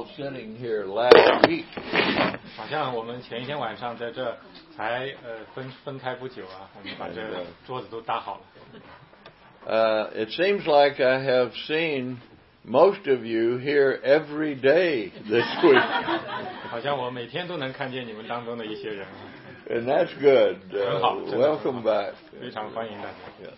all sitting here last week. 好像我们前一天晚上在这才分开不久啊，我们把这桌子都搭好了。 It seems like I have seen most of you here every day this week. 好像我每天都能看见你们当中的一些人。 And that's good. 很好， welcome back. 非常欢迎大家。 Yeah.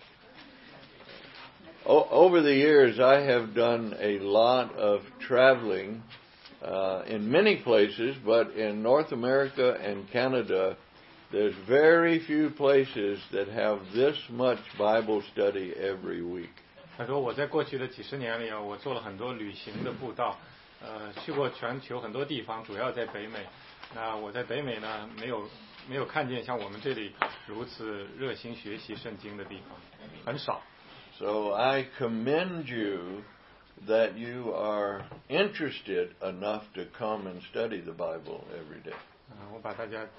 Over the years, I have done a lot of traveling in many places, but in North America and Canada, there's very few places that have this much Bible study every week. 他说我在过去的几十年里啊，我做了很多旅行的步道，去过全球很多地方，主要在北美。那我在北美呢，没有看见像我们这里如此热心学习圣经的地方，很少。 So I commend you that you are interested enough to come and study the Bible every day. 我把大家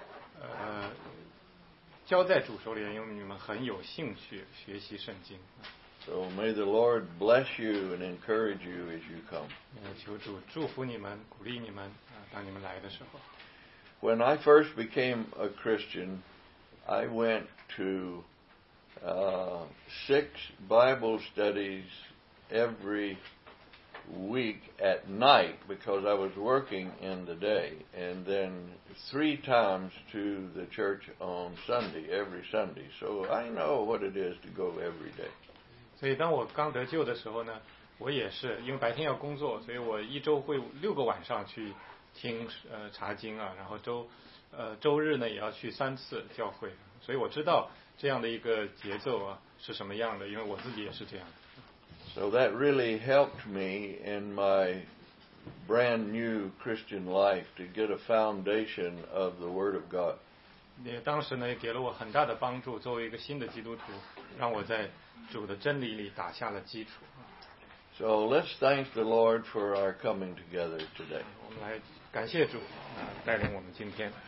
交在主手里，因为你们很有兴趣学习圣经。 So may the Lord bless you and encourage you as you come. 求主祝福你们，鼓励你们当你们来的时候。 When I first became a Christian, I went to 6 Bible studies every week at night because I was working in the day, and then 3 times to the church on Sunday, every Sunday. So I know what it is to go every day. 所以当我刚得救的时候呢，我也是因为白天要工作，所以我一周会6个晚上去听查经啊，然后周日呢也要去3次教会，所以我知道这样的一个节奏啊是什么样的，因为我自己也是这样的。 So that really helped me in my brand new Christian life to get a foundation of the Word of God. 也当时呢也给了我很大的帮助，作为一个新的基督徒，让我在主的真理里打下了基础。 So let's thank the Lord for our coming together today. 我们来感谢主带领我们今天。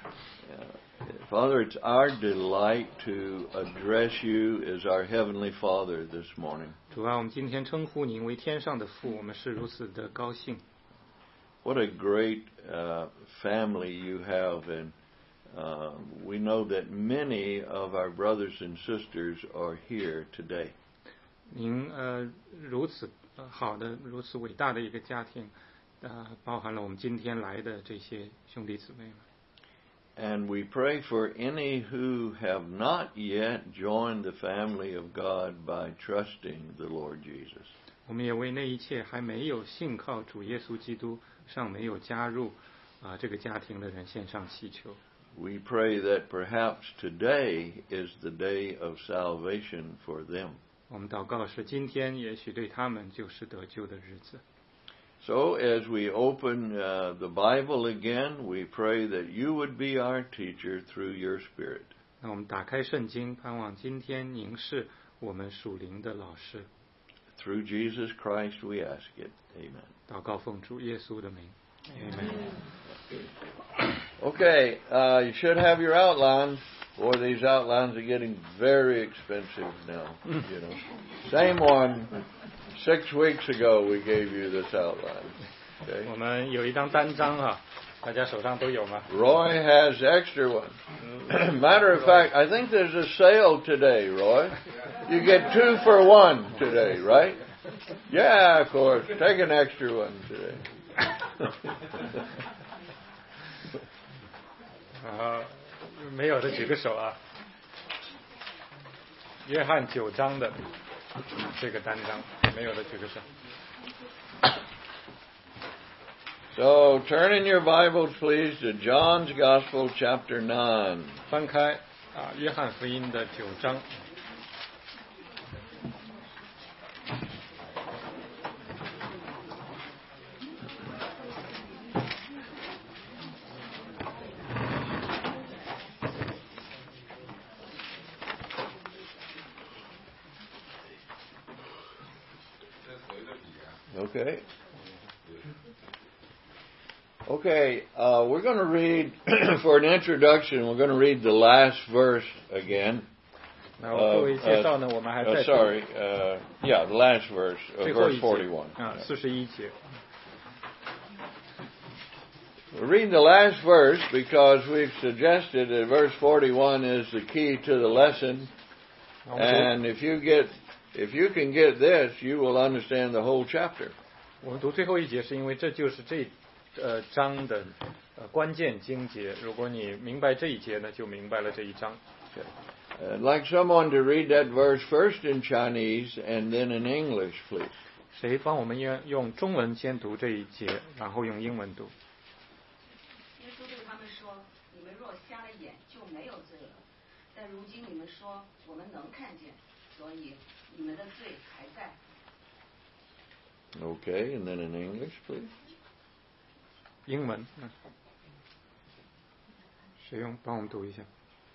Father, it's our delight to address you as our Heavenly Father this morning. 主啊，我们今天称呼您为天上的父，我们是如此的高兴。 What a great family you have, and we know that many of our brothers and sisters are here today. 您如此好的、如此伟大的一个家庭，包含了我们今天来的这些兄弟姊妹们。 And we pray for any who have not yet joined the family of God by trusting the Lord Jesus. 我们也为那一切还没有信靠主耶稣基督、尚没有加入这个家庭的人献上祈求。 We pray that perhaps today is the day of salvation for them. 我们祷告是今天也许对他们就是得救的日子。 So as we open the Bible again, we pray that you would be our teacher through your Spirit. 那我们打开圣经，盼望今天您是我们属灵的老师。 Through Jesus Christ we ask it. Amen. 祷告奉主耶稣的名。Amen. Okay, you should have your outlines. Boy, these outlines are getting very expensive now. You know, same one. 6 weeks ago we gave you this outline. Okay. 我们有一张单张啊，大家手上都有吗？ Roy has extra ones. Matter of fact, I think there's a sale today, Roy. You get 2 for 1 today, right? Yeah, of course. Take an extra one today. 没有的举个手啊。约翰9章的这个单张，没有的举个手。 So turn in your Bibles, please, to John's Gospel, chapter 9. 翻开约翰福音的9章。 Okay. Okay, we're going to read, for an introduction, we're going to read the last verse again. 那我作为介绍呢，我们还在 the last verse, verse 41. 41节。 We'll read the last verse because we've suggested that verse 41 is the key to the lesson. And if you can get this, you will understand the whole chapter. 我们读最后一节是因为这就是这章的关键经节。如果你明白这一节呢，就明白了这一章。 I'd like someone to read that verse first in Chinese and then in English, please. 谁帮我们用中文先读这一节，然后用英文读？ 耶稣对他们说：“你们若瞎了眼，就没有罪了。但如今你们说我们能看见，所以你们的罪还在。” Okay, and then in English, please. 英文，谁帮我们读一下？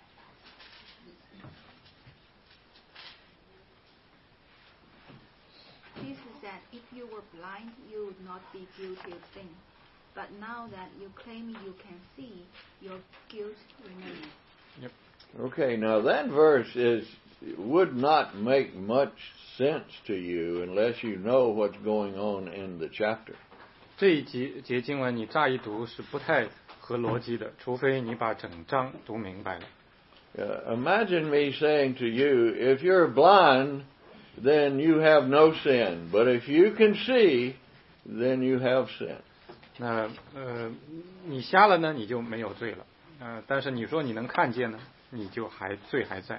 Jesus said, if you were blind, you would not be guilty of sin. But now that you claim you can see, your guilt remains. Yep. Okay, now that verse would not make much sense to you unless you know what's going on in the chapter. 这一节经文你乍一读是不太合逻辑的，除非你把整章读明白了。 Imagine me saying to you, if you're blind, then you have no sin. But if you can see, then you have sin. 那你瞎了呢，你就没有罪了。但是你说你能看见呢，你就罪还在。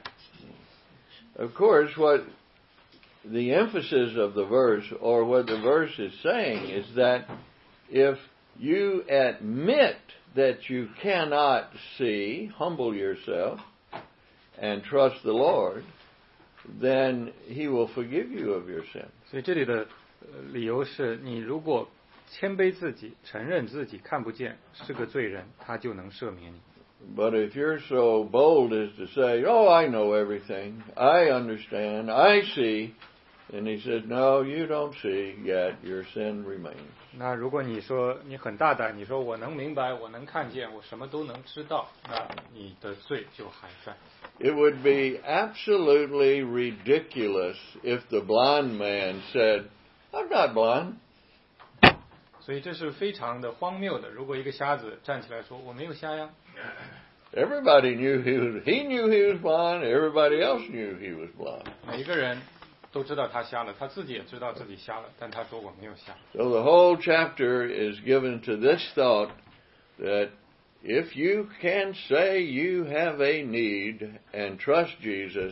Of course, what the emphasis of the verse, or what the verse is saying, is that if you admit that you cannot see, humble yourself, and trust the Lord, then He will forgive you of your sin. 所以这里的理由是你如果谦卑自己，承认自己看不见是个罪人，他就能赦免你。 But if you're so bold as to say, "Oh, I know everything, I understand, I see," and He says, "No, you don't see yet. Your sin remains." 那如果你说你很大胆，你说我能明白，我能看见，我什么都能知道，那你的罪就还在。 It would be absolutely ridiculous if the blind man said, "I'm not blind." 所以这是非常的荒谬的。如果一个瞎子站起来说我没有瞎呀， Everybody knew he knew he was blind. Everybody else knew he was blind. 每一个人都知道他瞎了，他自己也知道自己瞎了，但他说我没有瞎。 So the whole chapter is given to this thought that if you can say you have a need and trust Jesus,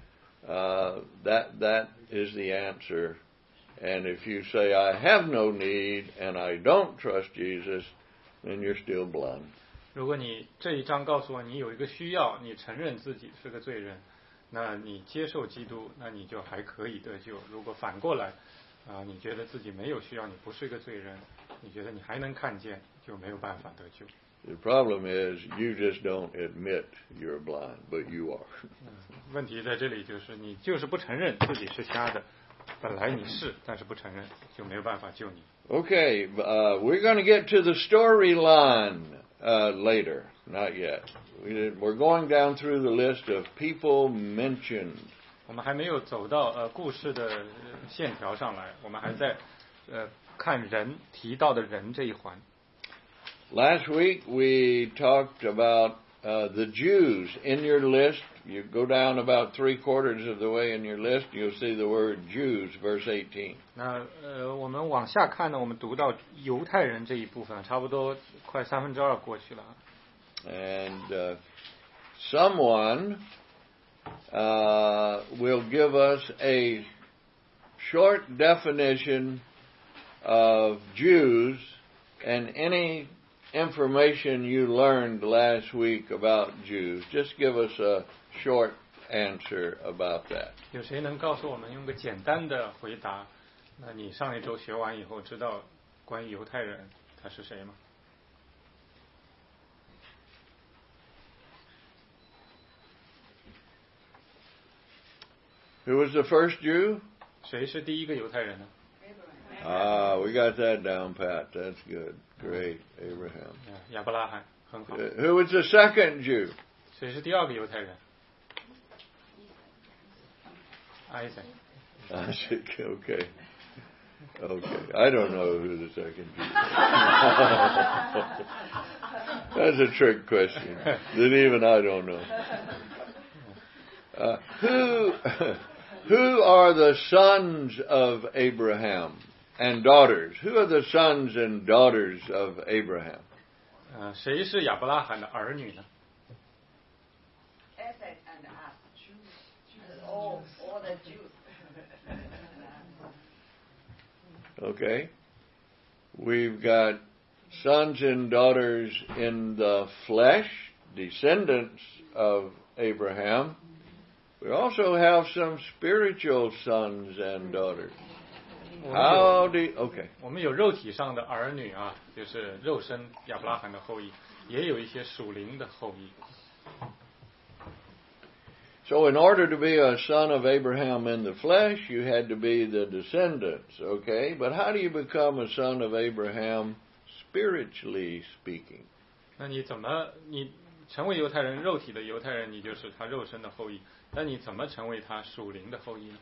that is the answer. And if you say, I have no need and I don't trust Jesus, then you're still blind. 如果你这一章告诉我你有一个需要，你承认自己是个罪人，那你接受基督，那你就还可以得救。如果反过来，你觉得自己没有需要，你不是一个罪人，你觉得你还能看见，就没有办法得救。 The problem is you just don't admit you're blind, but you are. 问题在这里就是你就是不承认自己是瞎的，本来你是，但是不承认，就没有办法救你。 Okay, we're going to get to the storyline later. Not yet. We're going down through the list of people mentioned. 我们还没有走到故事的线条上来，我们还在看人提到的人这一环。 Last week we talked about the Jews. In your list, you go down about 3/4 of the way in your list, you'll see the word Jews, verse 18. 那我们往下看呢，我们读到犹太人这一部分，差不多快2/3过去了。 And someone will give us a short definition of Jews and any information you learned last week about Jews. Just give us a short answer about that. 有谁能告诉我们用个简单的回答？那你上一周学完以后知道关于犹太人他是谁吗？ Who was the first Jew? 谁是第一个犹太人呢？ We got that down pat. That's good. Great. Abraham. 亚伯拉罕，很好。 Who was the second Jew? 谁是第二个犹太人？ Isaac。 Isaac, okay. Okay, I don't know who the second Jesus. That's a trick question that even I don't know. Who are the sons of Abraham and daughters? Who are the sons and daughters of Abraham? 谁是亚伯拉罕的儿女呢？ Esed and us, Jews, all the Jews. Okay. We've got sons and daughters in the flesh, descendants of Abraham. We also have some spiritual sons and daughters. How do you, okay. 我们有肉体上的儿女啊，就是肉身亚伯拉罕的后裔，也有一些属灵的后裔。 So in order to be a son of Abraham in the flesh, you had to be the descendants, okay? But how do you become a son of Abraham spiritually speaking? 那你成为犹太人，肉体的犹太人，你就是他肉身的后裔。那你怎么成为他属灵的后裔呢？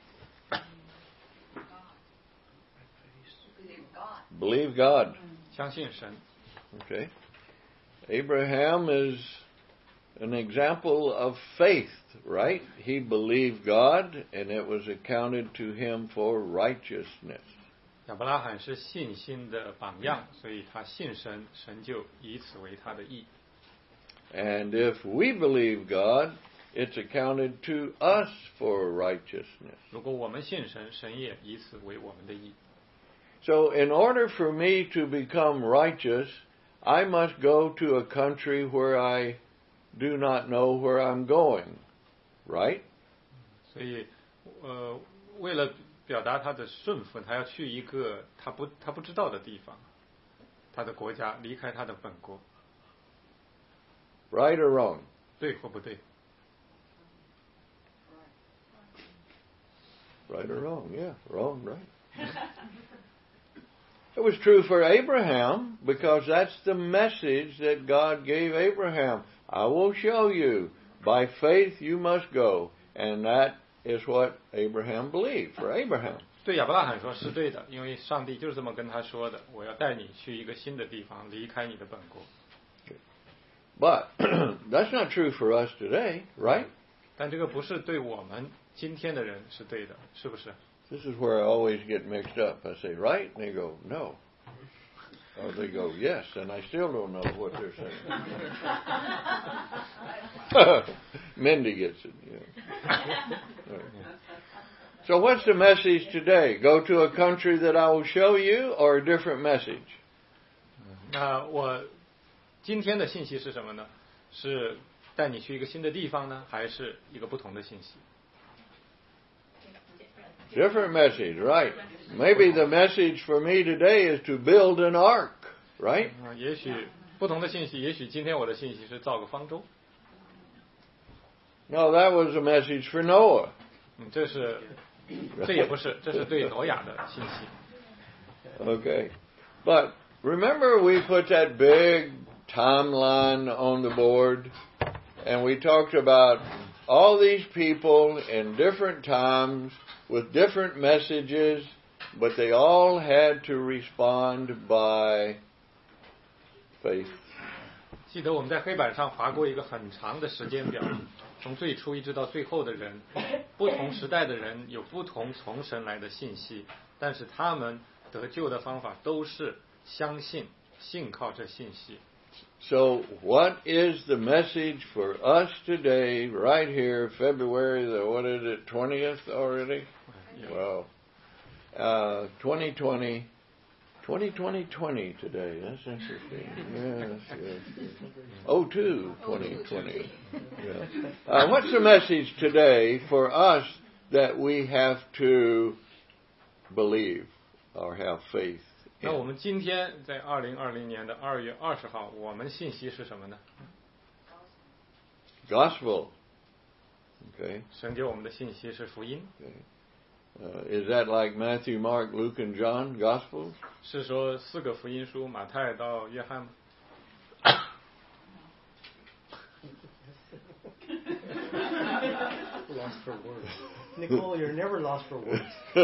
Believe God. 相信神。 Okay. Abraham is an example of faith, right? He believed God, and it was accounted to him for righteousness. 亚伯拉罕是信心的榜样，所以他信神，神就以此为他的义。 And if we believe God, it's accounted to us for righteousness. 如果我们信神，神也以此为我们的义。 So in order for me to become righteous, I must go to a country where I do not know where I'm going, right? 所以，为了表达他的顺服，他要去一个他不知道的地方，他的国家，离开他的本国。 Right or wrong? 对或不对？ Right or wrong? Yeah, wrong, right? It was true for Abraham because that's the message that God gave Abraham. I will show you. By faith you must go. And that is what Abraham believed for Abraham. 对亚伯拉罕说是对的，因为上帝就是这么跟他说的：我要带你去一个新的地方，离开你的本国。 But that's not true for us today, right? 但这个不是对我们今天的人是对的，是不是？ This is where I always get mixed up. I say right, and they go no. Or they go yes, and I still don't know what they're saying. Mindy gets it. Yeah. Right. So what's the message today? Go to a country that I will show you, or a different message? 那我今天的信息是什么呢？是带你去一个新的地方呢，还是一个不同的信息？ Different message, right? Maybe the message for me today is to build an ark, right? 也许不同的信息，也许今天我的信息是造个方舟。 No, that was a message for Noah. 这也不是，这是对挪亚的信息。 Okay. But remember we put that big timeline on the board and we talked about all these people in different times with different messages, but they all had to respond by faith. 记得我们在黑板上划过一个很长的时间表，从最初一直到最后的人，不同时代的人有不同从神来的信息，但是他们得救的方法都是相信、信靠这信息。 So what is the message for us today, right here, February the, what is it, 20th already? Wow. 2020 today. That's interesting. Yes. 2020. Yeah. What's the message today for us that we have to believe or have faith? 那我们今天在2020年的2月20号，我们信息是什么呢？ Gospel. Okay. 神给我们的信息是福音。 Is that like Matthew, Mark, Luke, and John, Gospels? 是说4个福音书，马太到约翰吗？ Lost for words. Nicole, you're never lost for words.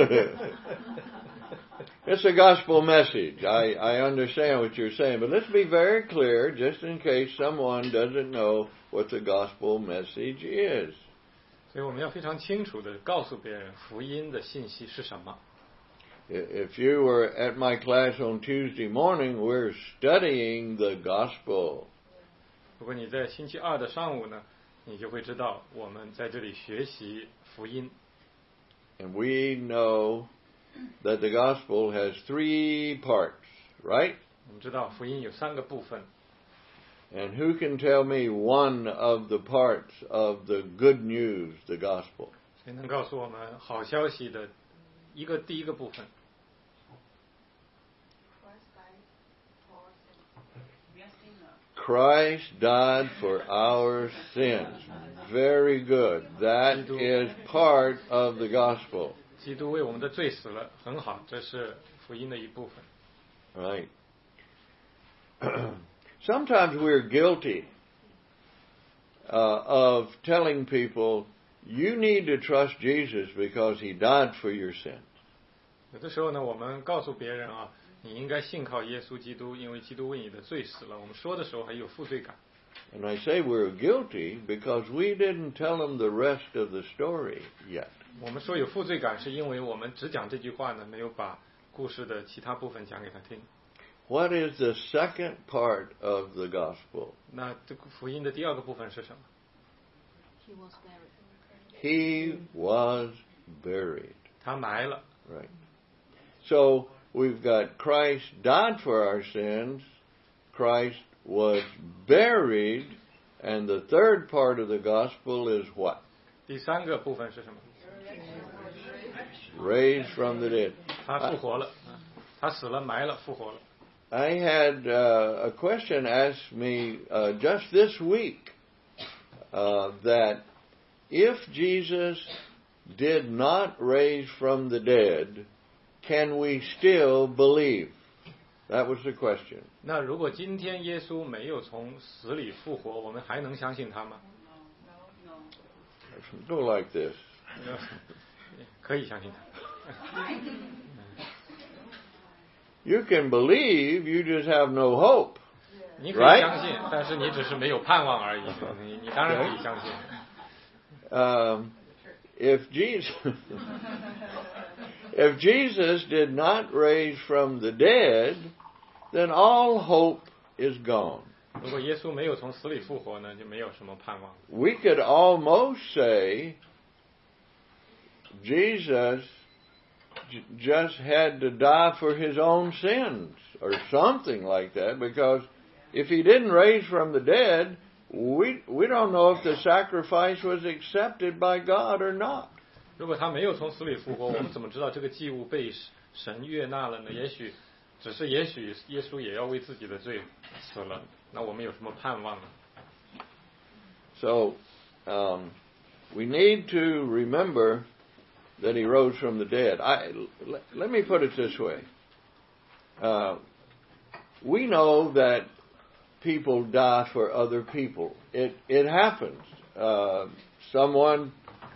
It's a gospel message. I understand what you're saying, but let's be very clear, just in case someone doesn't know what the gospel message is. 所以我们要非常清楚地告诉别人福音的信息是什么。 If you were at my class on Tuesday morning, we're studying the gospel. 如果你在星期二的上午呢，你就会知道我们在这里学习福音。 And we know that the gospel has 3 parts, right? 我们知道福音有3个部分。 And who can tell me one of the parts of the good news, the gospel? 谁能告诉我们好消息的第一个部分？ Christ died for our sins. Very good. That is part of the gospel. 基督为我们的罪死了，很好，这是福音的一部分。 Right. Sometimes we're guilty of telling people, you need to trust Jesus because he died for your sins. 有的时候呢，我们告诉别人啊，你应该信靠耶稣基督，因为基督为你的罪死了。我们说的时候还有负罪感。 And I say we're guilty because we didn't tell them the rest of the story yet. 我们说有负罪感，是因为我们只讲这句话呢，没有把故事的其他部分讲给他听。 What is the second part of the gospel? 那这个福音的第2个部分是什么？ He was buried. 他埋了。 Right. So we've got Christ died for our sins, Christ was buried, and the third part of the gospel is what? 第3个部分是什么？ Raised from the dead. 他复活了，他死了，埋了，复活了。 I had a question asked me just this week that if Jesus did not raise from the dead, can we still believe? That was the question. 那如果今天耶稣没有从死里复活，我们还能相信他吗？ Go like this. 可以相信他。 You can believe, you just have no hope. 你可以相信，但是你只是没有盼望而已。你当然可以相信。 If Jesus did not raise from the dead, then all hope is gone. 如果耶稣没有从死里复活呢，就没有什么盼望。 We could almost say Jesus just had to die for his own sins or something like that, because if he didn't raise from the dead, we don't know if the sacrifice was accepted by God or not. 如果他没有从死里复活，我们怎么知道这个祭物被神悦纳了呢？也许耶稣也要为自己的罪死了，那我们有什么盼望呢？ So, we need to remember that he rose from the dead. Let me put it this way. We know that people die for other people. It happens. Someone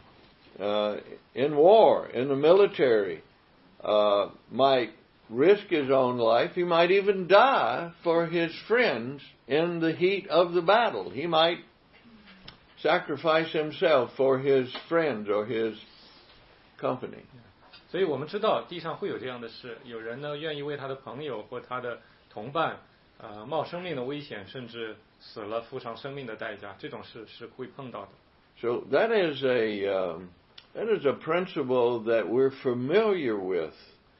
in war, in the military, might risk his own life. He might even die for his friends in the heat of the battle. He might sacrifice himself for his friends or his company. 所以我们知道地上会有这样的事，有人呢愿意为他的朋友或他的同伴冒生命的危险，甚至死了付上生命的代价，这种事是会碰到的。 So that is a principle that we're familiar with,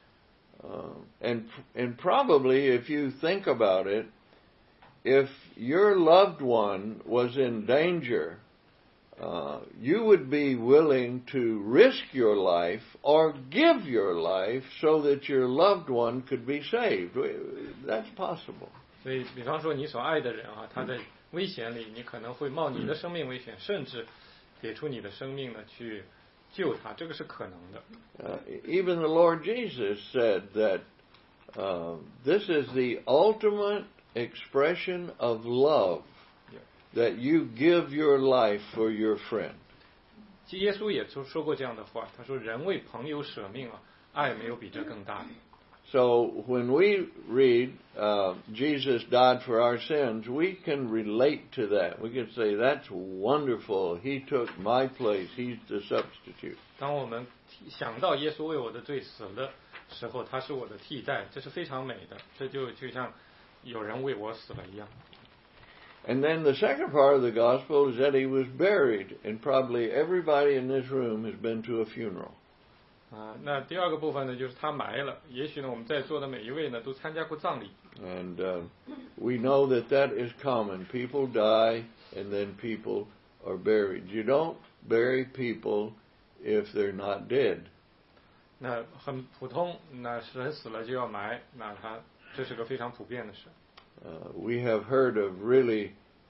and probably if you think about it, if your loved one was in danger, you would be willing to risk your life or give your life so that your loved one could be saved. That's possible. 所以，比方说你所爱的人啊，他在危险里，你可能会冒你的生命危险，甚至给出你的生命呢去救他，这个是可能的。 Even the Lord Jesus said that this is the ultimate expression of love, that you give your life for your friend. 其实耶稣也说过这样的话，他说人为朋友舍命啊，爱没有比这更大的。 So when we read Jesus died for our sins, we can relate to that. We can say, that's wonderful. He took my place. He's the substitute. 当我们想到耶稣为我的罪死的时候，他是我的替代，这是非常美的。这就像有人为我死了一样。 And then the second part of the gospel is that he was buried, and probably everybody in this room has been to a funeral. 那第二个部分呢，就是他埋了。也许呢，我们在座的每一位呢，都参加过葬礼。 And we know that that is common. People die, and then people are buried. You don't bury people if they're not dead. 那很普通，那人死了就要埋，那这是个非常普遍的事。 We have heard of really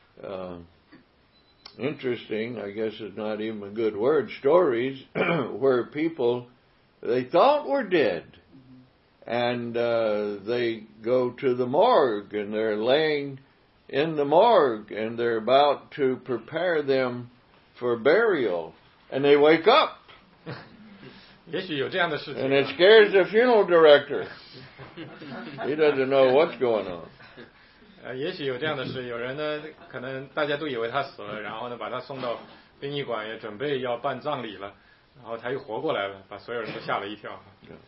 interesting, I guess it's not even a good word, stories where people, they thought were dead, and they go to the morgue, and they're laying in the morgue, and they're about to prepare them for burial, and they wake up. 也许有这样的事情。 And it scares the funeral director. He doesn't know what's going on. 也许有这样的事，有人呢，可能大家都以为他死了，然后呢，把他送到殡仪馆，也准备要办葬礼了，然后他又活过来了，把所有人都吓了一跳。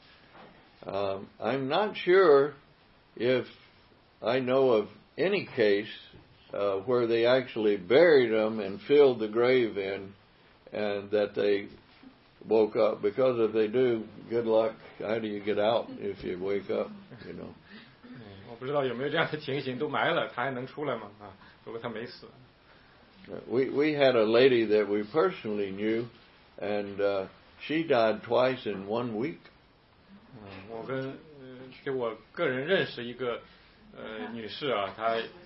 I'm not sure if I know of any case where they actually buried them and filled the grave in, and that they woke up. Because if they do, good luck. How do you get out if you wake up? You know. 我不知道有没有这样的情形，都埋了，他还能出来吗？如果他没死。 We had a lady that we personally knew, and she died twice in 1 week. 我就我个人认识一个女士啊，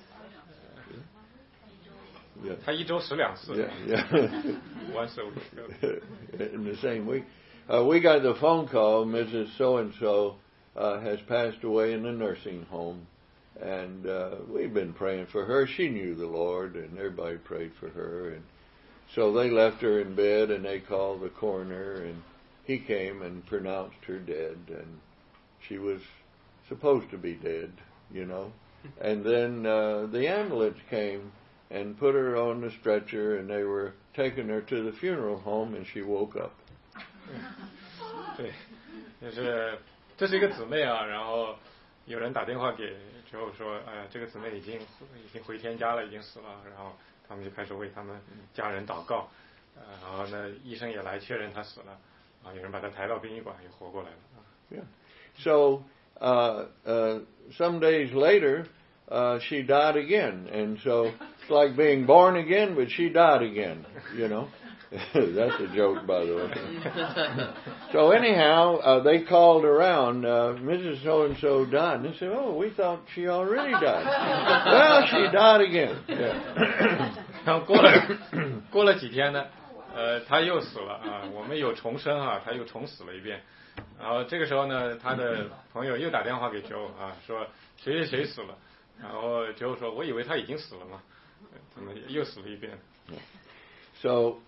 她一周死2次。Once a week. In the same week, we got the phone call. Mrs. So and so has passed away in a nursing home, and we've been praying for her. She knew the Lord, and everybody prayed for her, and so they left her in bed, and they called the coroner, and he came and pronounced her dead, and she was supposed to be dead, you know. And then the ambulance came and put her on the stretcher, and they were taking her to the funeral home, and she woke up. 对，这是一个姊妹啊，然后有人打电话给之后说，这个姊妹已经回天家了，已经死了，然后他们就开始为他们家人祷告，然后呢，医生也来确认她死了，啊，有人把她抬到殡仪馆，又活过来了。 Yeah. So some days later, she died again, and so it's like being born again, but she died again. You know. That's a joke, by the way. So anyhow, they called around, Mrs. So-and-so died. And they said, oh, we thought she already died. Well, she died again. Yeah. 然后过了几天呢，她又死了啊，我们有重生啊，她又重死了一遍。然后这个时候呢，她的朋友又打电话给 Joe 啊，说谁死了。然后 Joe 说，我以为他已经死了嘛，怎么又死了一遍。 So,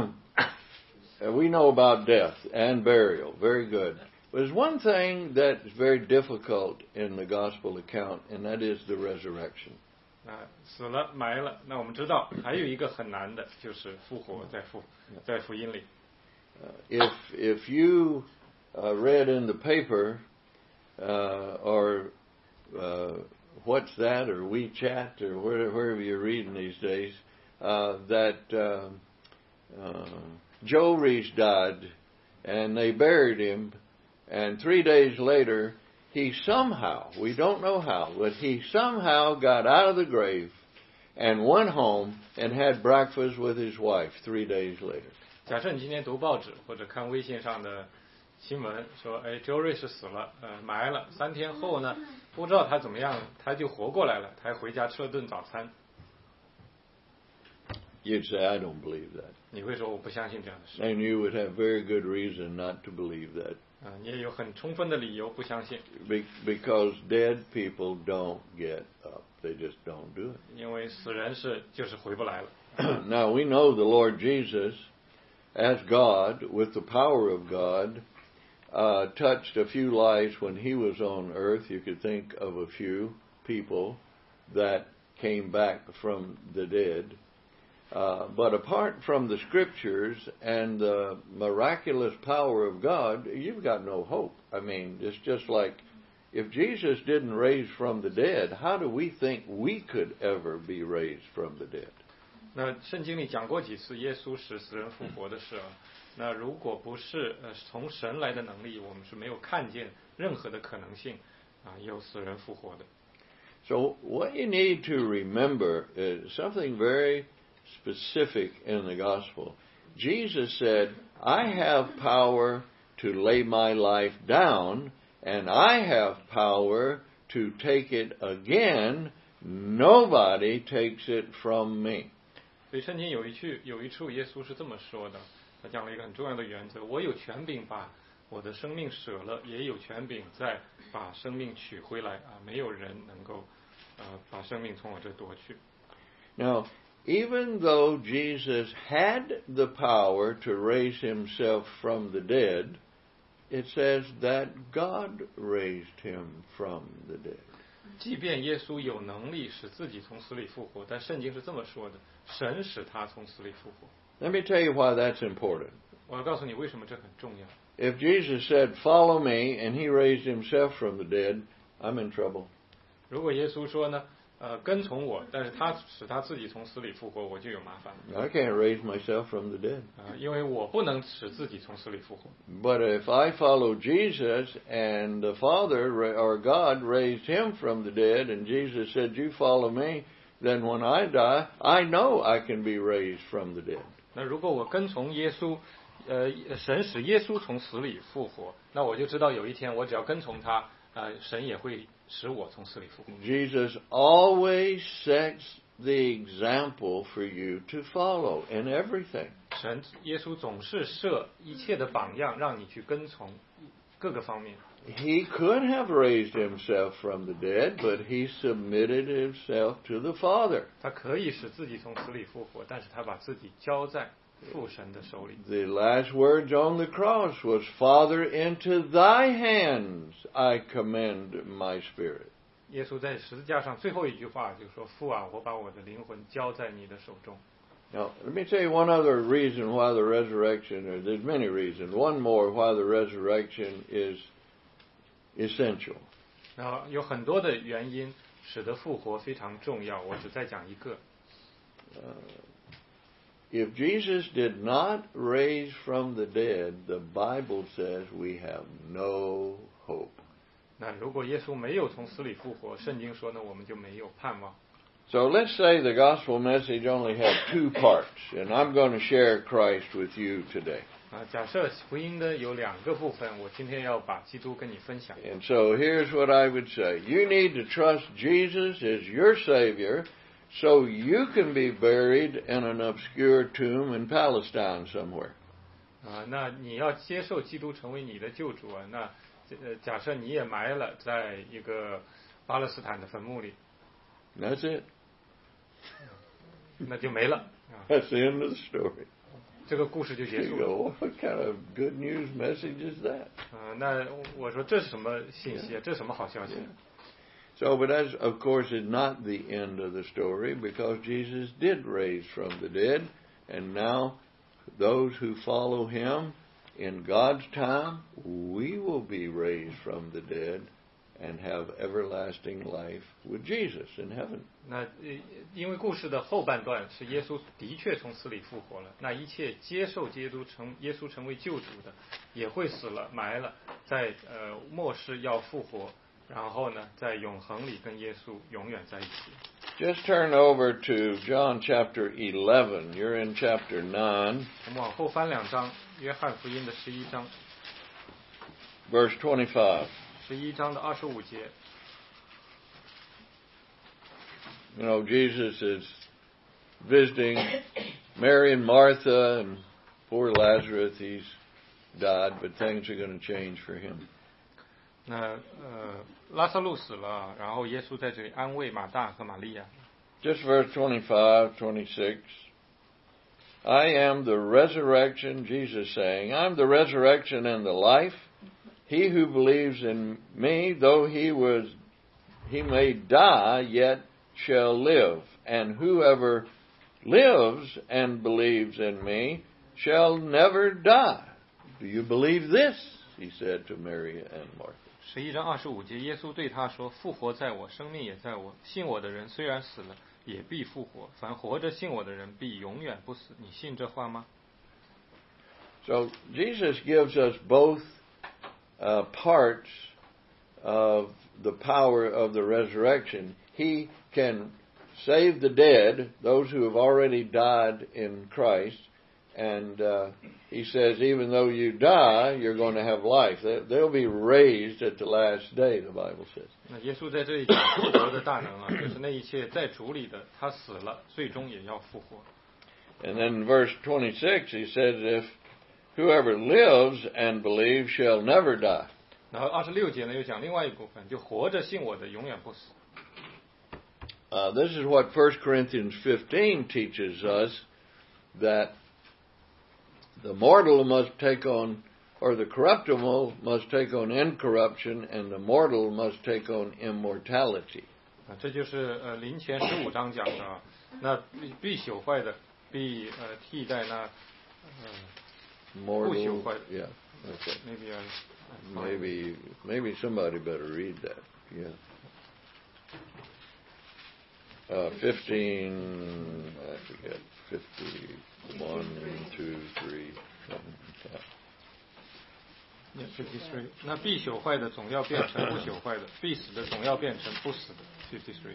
we know about death and burial. Very good. But there's one thing that's very difficult in the gospel account, and that is the resurrection. 死了埋了，那我们知道还有一个很难的，就是复活在福音里。 If you read in the paper or what's that or WeChat or wherever you're reading these days, that Joe Reese died, and they buried him, and 3 days later, he somehow, we don't know how, but he somehow got out of the grave and went home and had breakfast with his wife 3 days later. 假设你今天读报纸或者看微信上的新闻，说Joe Reese死了，埋了，3天后呢，不知道他怎么样，他就活过来了，他还回家吃了顿早餐。 You'd say, I don't believe that. 你会说我不相信这样的事。 And you would have very good reason not to believe that. 你也有很充分的理由不相信。 Because dead people don't get up. They just don't do it. 因为死人就是回不来了。 Now we know the Lord Jesus as God, with the power of God, touched a few lives when he was on earth. You could think of a few people that came back from the dead. But apart from the Scriptures and the miraculous power of God, you've got no hope. I mean, it's just like, if Jesus didn't raise from the dead, how do we think we could ever be raised from the dead? 那圣经里讲过几次耶稣使死人复活的事啊。那如果不是从神来的能力，我们是没有看见任何的可能性有死人复活的。 So what you need to remember is something very specific in the gospel. Jesus said, I have power to lay my life down, and I have power to take it again. Nobody takes it from me. 所以圣经有一处耶稣是这么说的，他讲了一个很重要的原则：我有权柄把我的生命舍了，也有权柄再把生命取回来没有人能够把生命从我这夺去。 Now, even though Jesus had the power to raise himself from the dead, it says that God raised him from the dead. 即便耶稣有能力使自己从死里复活，但圣经是这么说的：神使他从死里复活。 Let me tell you why that's important. 我要告诉你为什么这很重要。 If Jesus said, follow me, and he raised himself from the dead, I'm in trouble. 如果耶稣说呢，跟从我，但是他使他自己从死里复活，我就有麻烦。 I can't raise myself from the dead. 因为我不能使自己从死里复活。 But if I follow Jesus and the Father or God raised him from the dead, and Jesus said, you follow me, then when I die, I know I can be raised from the dead. 那如果我跟从耶稣，神使耶稣从死里复活，那我就知道有一天我只要跟从他，神也会使我从死里复活。 Jesus always sets the example for you to follow in everything. 耶稣总是设一切的榜样，让你去跟从各个方面。 He could have raised himself from the dead, but he submitted himself to the Father. 他可以使自己从死里复活，但是他把自己交在父神的手里。 The last words on the cross was, Father, into thy hands I commend my spirit. 耶稣在十字架上最后一句话就说：“父啊，我把我的灵魂交在你的手中。” Now, let me tell you one other reason why the resurrection, or there's many reasons, one more why the resurrection is essential. 然后有很多的原因使得复活非常重要，我只再讲一个。 If Jesus did not raise from the dead, the Bible says we have no hope. 那如果耶稣没有从死里复活，圣经说呢，我们就没有盼望。 So let's say the gospel message only had two parts, and I'm going to share Christ with you today. 假设福音呢有两个部分，我今天要把基督跟你分享。 And so here's what I would say. You need to trust Jesus as your Savior so you can be buried in an obscure tomb in Palestine somewhere. 那你要接受基督成为你的救主那假设你也埋了在一个巴勒斯坦的坟墓里。 That's it. 那就没了。 That's the end of the story. 这个故事就结 You 束了。 go, what kind of good news message is that? 那我说这是什么信息？这是什么好消息？ So, but that, of course, is not the end of the story, because Jesus did raise from the dead, and now those who follow him in God's time, we will be raised from the dead and have everlasting life with Jesus in heaven. 那因为故事的后半段是耶稣的确从死里复活了，那一切接受耶稣成为救主的，也会死了埋了，在末世要复活，然后呢，在永恒里跟耶稣永远在一起。 Just turn over to John chapter 11. You're in chapter 9, 我们往后翻2章，约翰福音的11章 verse 25. ，11章的25节。 You know, Jesus is visiting Mary and Martha, and poor Lazarus, he's died, but things are going to change for him. 那拉撒路死了，然后耶稣在这里安慰马大和玛利亚。 Just verse 25, 26. I am the resurrection, Jesus saying, I'm the resurrection and the life. He who believes in me, though he may die, yet shall live. And whoever lives and believes in me shall never die. Do you believe this? He said to Mary and Martha. 11章25节，耶稣对他说：“复活在我，生命也在我。信我的人虽然死了，也必复活。凡活着信我的人，必永远不死。你信这话吗？” So Jesus gives us both parts of the power of the resurrection. He can save the dead, those who have already died in Christ. And he says, even though you die, you're going to have life. They'll be raised at the last day, the Bible says. 那耶稣在这里讲复活的大能啊，就是那一切在主里的，他死了，最终也要复活。 And then in verse 26, he says, if whoever lives and believes shall never die. 然后26节呢，又讲另外一部分，就活着信我的，永远不死。 This is what 1 Corinthians 15 teaches us, that the mortal must take on, or the corruptible must take on incorruption, and the mortal must take on immortality. 这就是林前15章讲的啊，那必朽坏的必替代那不朽坏的。 Yeah. Okay. Maybe somebody better read that. Yeah. 15, I forget, 51, 2, 3, something like that. Yeah, 53. 那必朽坏的总要变成不朽坏的，必死的总要变成不死的。53.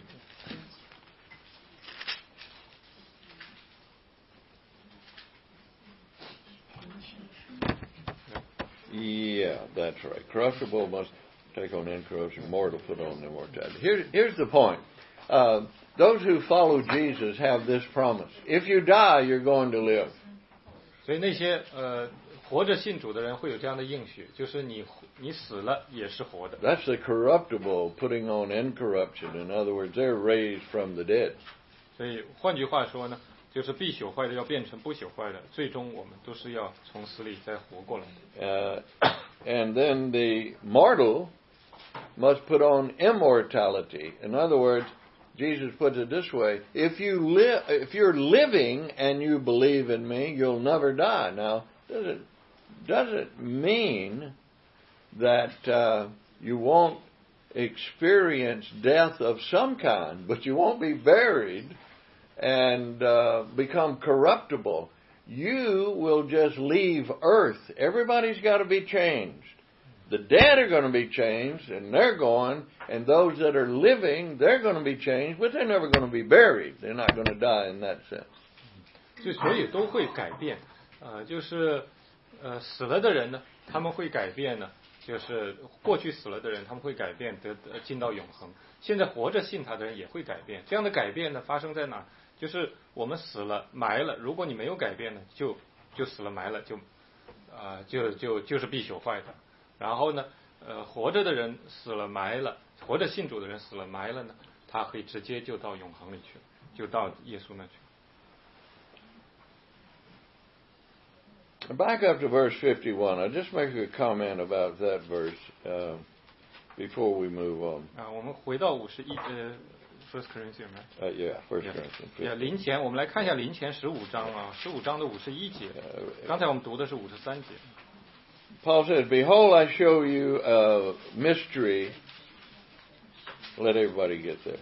Yeah, that's right. Corruptible must take on incorruption, mortal put on immortality. Here's the point. Those who follow Jesus have this promise. If you die, you're going to live. 所以那些活着信主的人会有这样的应许，就是你死了也是活的。 That's the corruptible putting on incorruption. In other words, they're raised from the dead. 所以换句话说呢，就是必朽坏的要变成不朽坏的，最终我们都是要从死里再活过来的。 And then the mortal must put on immortality. In other words, Jesus puts it this way: if you're living and you believe in me, you'll never die. Now, does it mean that you won't experience death of some kind, but you won't be buried and become corruptible? You will just leave earth. Everybody's got to be changed. The dead are going to be changed, and they're going, and those that are living, they're going to be changed, but they're never going to be buried. They're not going to die in that sense. 所以都会改变，就是死了的人呢，他们会改变呢，就是过去死了的人，他们会改变进到永恒。现在活着信他的人也会改变，这样的改变呢，发生在哪？就是我们死了埋了，如果你没有改变呢，就死了埋了，就是必朽坏的。然后呢，活着的人死了埋了，活着信主的人死了埋了呢，他可以直接就到永恒里去了，就到耶稣那去。 Back up to verse 51. I'll just make a comment about that verse before we move on. 我们回到51First Corinthians 吗 ？Yeah, First Corinthians. 林前，我们来看一下林前15章啊，15章的51节。刚才我们读的是53节。 Paul says, "Behold, I show you a mystery." Let everybody get there.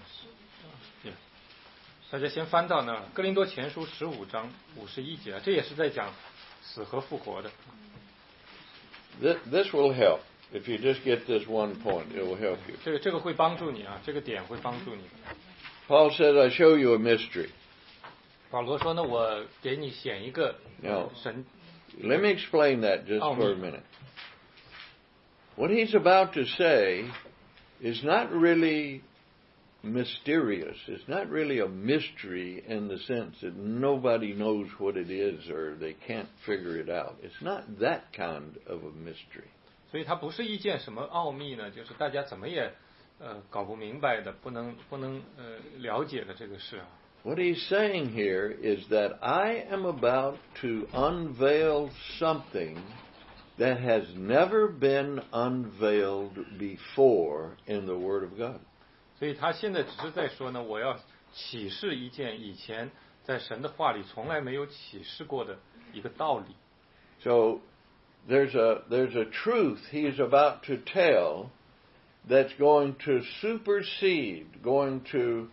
大家先翻到那哥林多前书15章51节，这也是在讲死和复活的。 This will help. If you just get this one point, it will help you. 这个会帮助你啊，这个点会帮助你。 Paul says, "I show you a mystery." 保罗说呢，我给你显一个神。 Let me explain that just for a minute. What he's about to say is not really mysterious. It's not really a mystery in the sense that nobody knows what it is or they can't figure it out. It's not that kind of a mystery. 所以它不是一件什么奥秘呢，就是大家怎么也搞不明白的，不能了解的这个事啊。 What he's saying here is that I am about to unveil something that has never been unveiled before in the Word of God. 所以他现在只是在说呢，我要启示一件以前在神的话里从来没有启示过的一个道理。 So there's a truth he's about to tell that's going to supersede, going to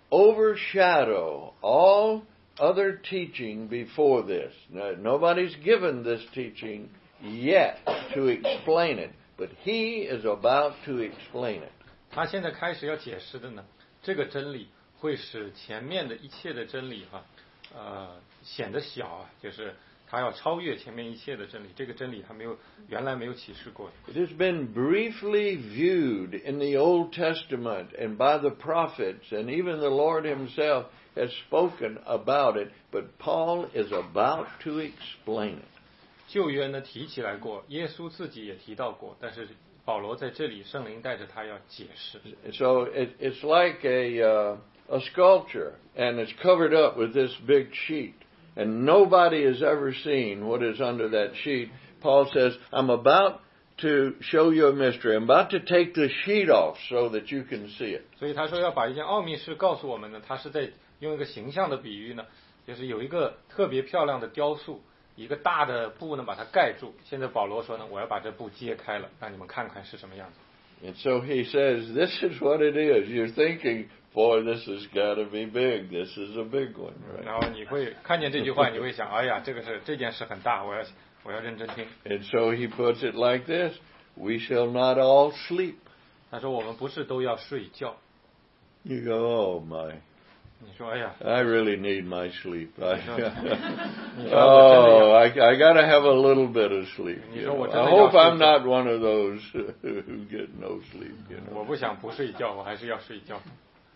overshadow all other teaching before this. Now, nobody's given this teaching yet to explain it, but he is about to explain it. 他现在开始要解释的呢，这个真理会使前面的一切的真理显得小啊，就是他要超越前面一切的真理。这个真理他原来没有启示过。 It has been briefly viewed in the Old Testament and by the prophets, and even the Lord himself has spoken about it, but Paul is about to explain it. 旧约呢提起来过，耶稣自己也提到过，但是保罗在这里圣灵带着他要解释。 So it's like a sculpture, and it's covered up with this big sheet, and nobody has ever seen what is under that sheet. Paul says, I'm about to show you a mystery. I'm about to take the sheet off so that you can see it. 所以他说要把一件奥秘事告诉我们呢，他是在用一个形象的比喻呢，就是有一个特别漂亮的雕塑，一个大的布呢把它盖住。现在保罗说呢，我要把这布揭开了，让你们看看是什么样子。 And so he says, this is what it is. You're thinking, boy, this has got to be big. This is a big one. Right? 然后你会看见这句话，你会想，哎呀，这件事很大，我要认真听。 And so he puts it like this: We shall not all sleep. 他说我们不是都要睡觉。 You go, oh my. 你说，哎呀 I really need my sleep. 你说我 I got to have a little bit of sleep. You You know, know. I hope I'm not one of those who get no sleep. You 真的 know. 我不想不睡觉，我还是要睡觉。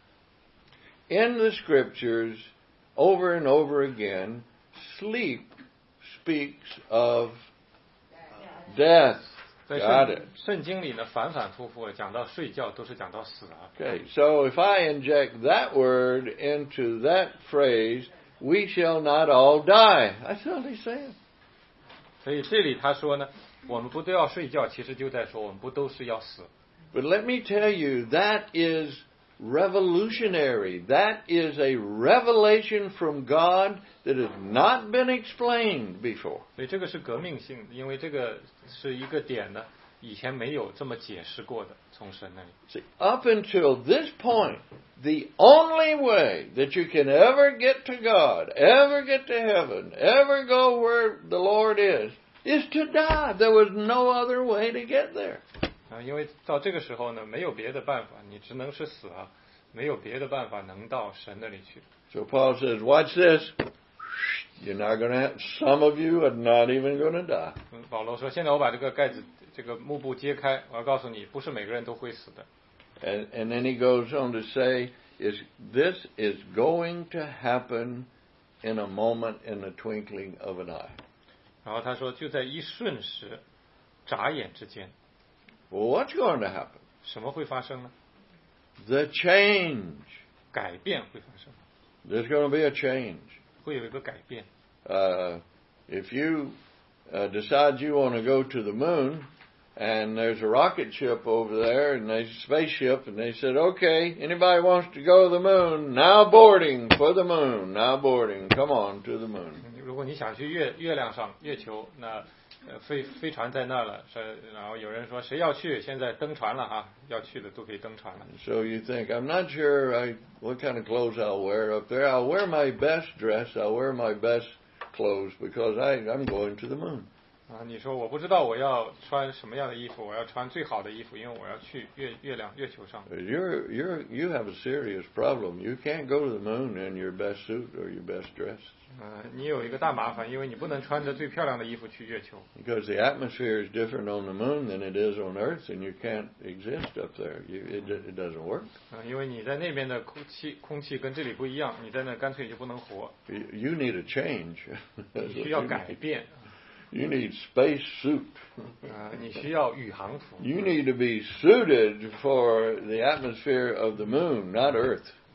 In the scriptures, over and over again, sleep speaks of death. 在 Got it. 圣经里呢，反反复复讲到睡觉，都是讲到死啊。 Okay, so if I inject that word into that phrase, we shall not all die. That's what he's saying. 所以这里他说呢，我们不都要睡觉，其实就在说我们不都是要死。 But let me tell you, that is revolutionary. That is a revelation from God that has not been explained before. 所以这个是革命性的，因为这个是一个点呢，以前没有这么解释过的，从神那里。 See, up until this point, the only way that you can ever get to God, ever get to heaven, ever go where the Lord is to die. There was no other way to get there. 因为到这个时候呢，没有别的办法，你只能是死啊，没有别的办法能到神那里去。 So Paul says, watch this. You're not going to some of you are not even going to die. 保罗说，现在我把这个盖子，这个幕布揭开，我要告诉你，不是每个人都会死的。 And then he goes on to say, this is going to happen in a moment, in the twinkling of an eye. 然后他说，就在一瞬时，眨眼之间。 Well, what's going to happen? 什么会发生呢？ The change. 改变会发生， There's going to be a change. 会有一个改变。 If you decide you want to go to the moon, and there's a rocket ship over there, and there's a spaceship, and they said, okay, anybody wants to go to the moon, now boarding for the moon, now boarding, come on to the moon. 如果你想去月亮上月球，那飞船在那儿了，然后有人说谁要去？现在登船了哈，要去的都可以登船了。 So you think, I'm not sure what kind of clothes I'll wear up there. I'll wear my best dress. I'll wear my best clothes because I'm going to the moon. 你说我不知道我要穿什么样的衣服，我要穿最好的衣服，因为我要去月球上。 You have a serious problem. You can't go to the moon in your best suit or your best dress. 你有一个大麻烦，因为你不能穿着最漂亮的衣服去月球。 Because the atmosphere is different on the moon than it is on Earth, and you can't exist up there. It doesn't work. 因为你在那边的空气跟这里不一样，你在那干脆就不能活。 You need a change. 你需要改变。 You need space suit. 你需要宇航服。 You need to be suited for the atmosphere of the moon, not Earth.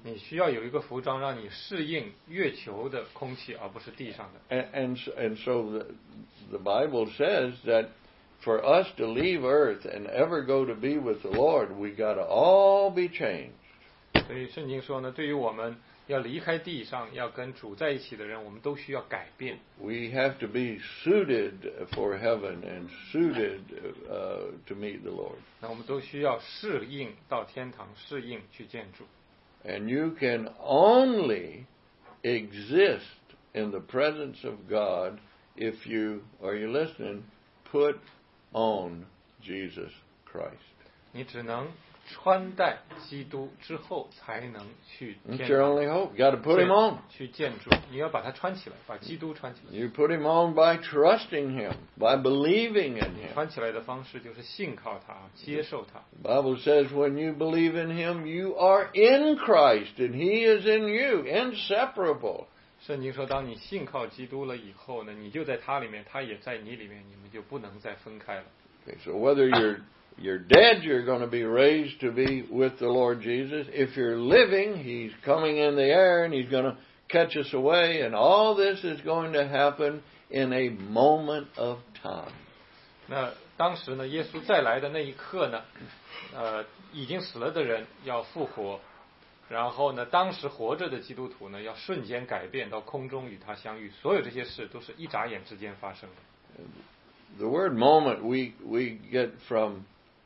你需要有一个服装让你适应月球的空气，而不是地上的。 And so the Bible says that for us to leave earth and ever go to be with the Lord, we got to all be changed. 所以圣经说呢，对于我们要离开地上，要跟主在一起的人，我们都需要改变。 We have to be suited for heaven and suited to meet the Lord. 那我们都需要适应到天堂，适应去见主。 And you can only exist in the presence of God if you, are you listening, put on Jesus Christ. 你只能穿戴基督之后，才能去 That's 天 your 堂 only hope. You got to put him on. 去见主。你要把它穿起来，把基督穿起来。 You put him on by trusting him, by believing in him. 穿起来的方式就是信靠他，接受他。 The Bible says when you believe in him, you are in Christ and he is in you, inseparable. 圣经说，当你信靠基督了以后呢，你就在他里面，他也在你里面，你们就不能再分开了。 Okay, so whether you're dead, you're going to be raised to be with the Lord Jesus. If you're living, he's coming in the air and he's going to catch us away. And all this is going to happen in a moment of time. 那当时呢，耶稣再来的那一刻呢，已经死了的人要复活，然后呢，当时活着的基督徒呢，要瞬间改变到空中与他相遇。所有这些事都是一眨眼之间发生的。 The word moment we get from,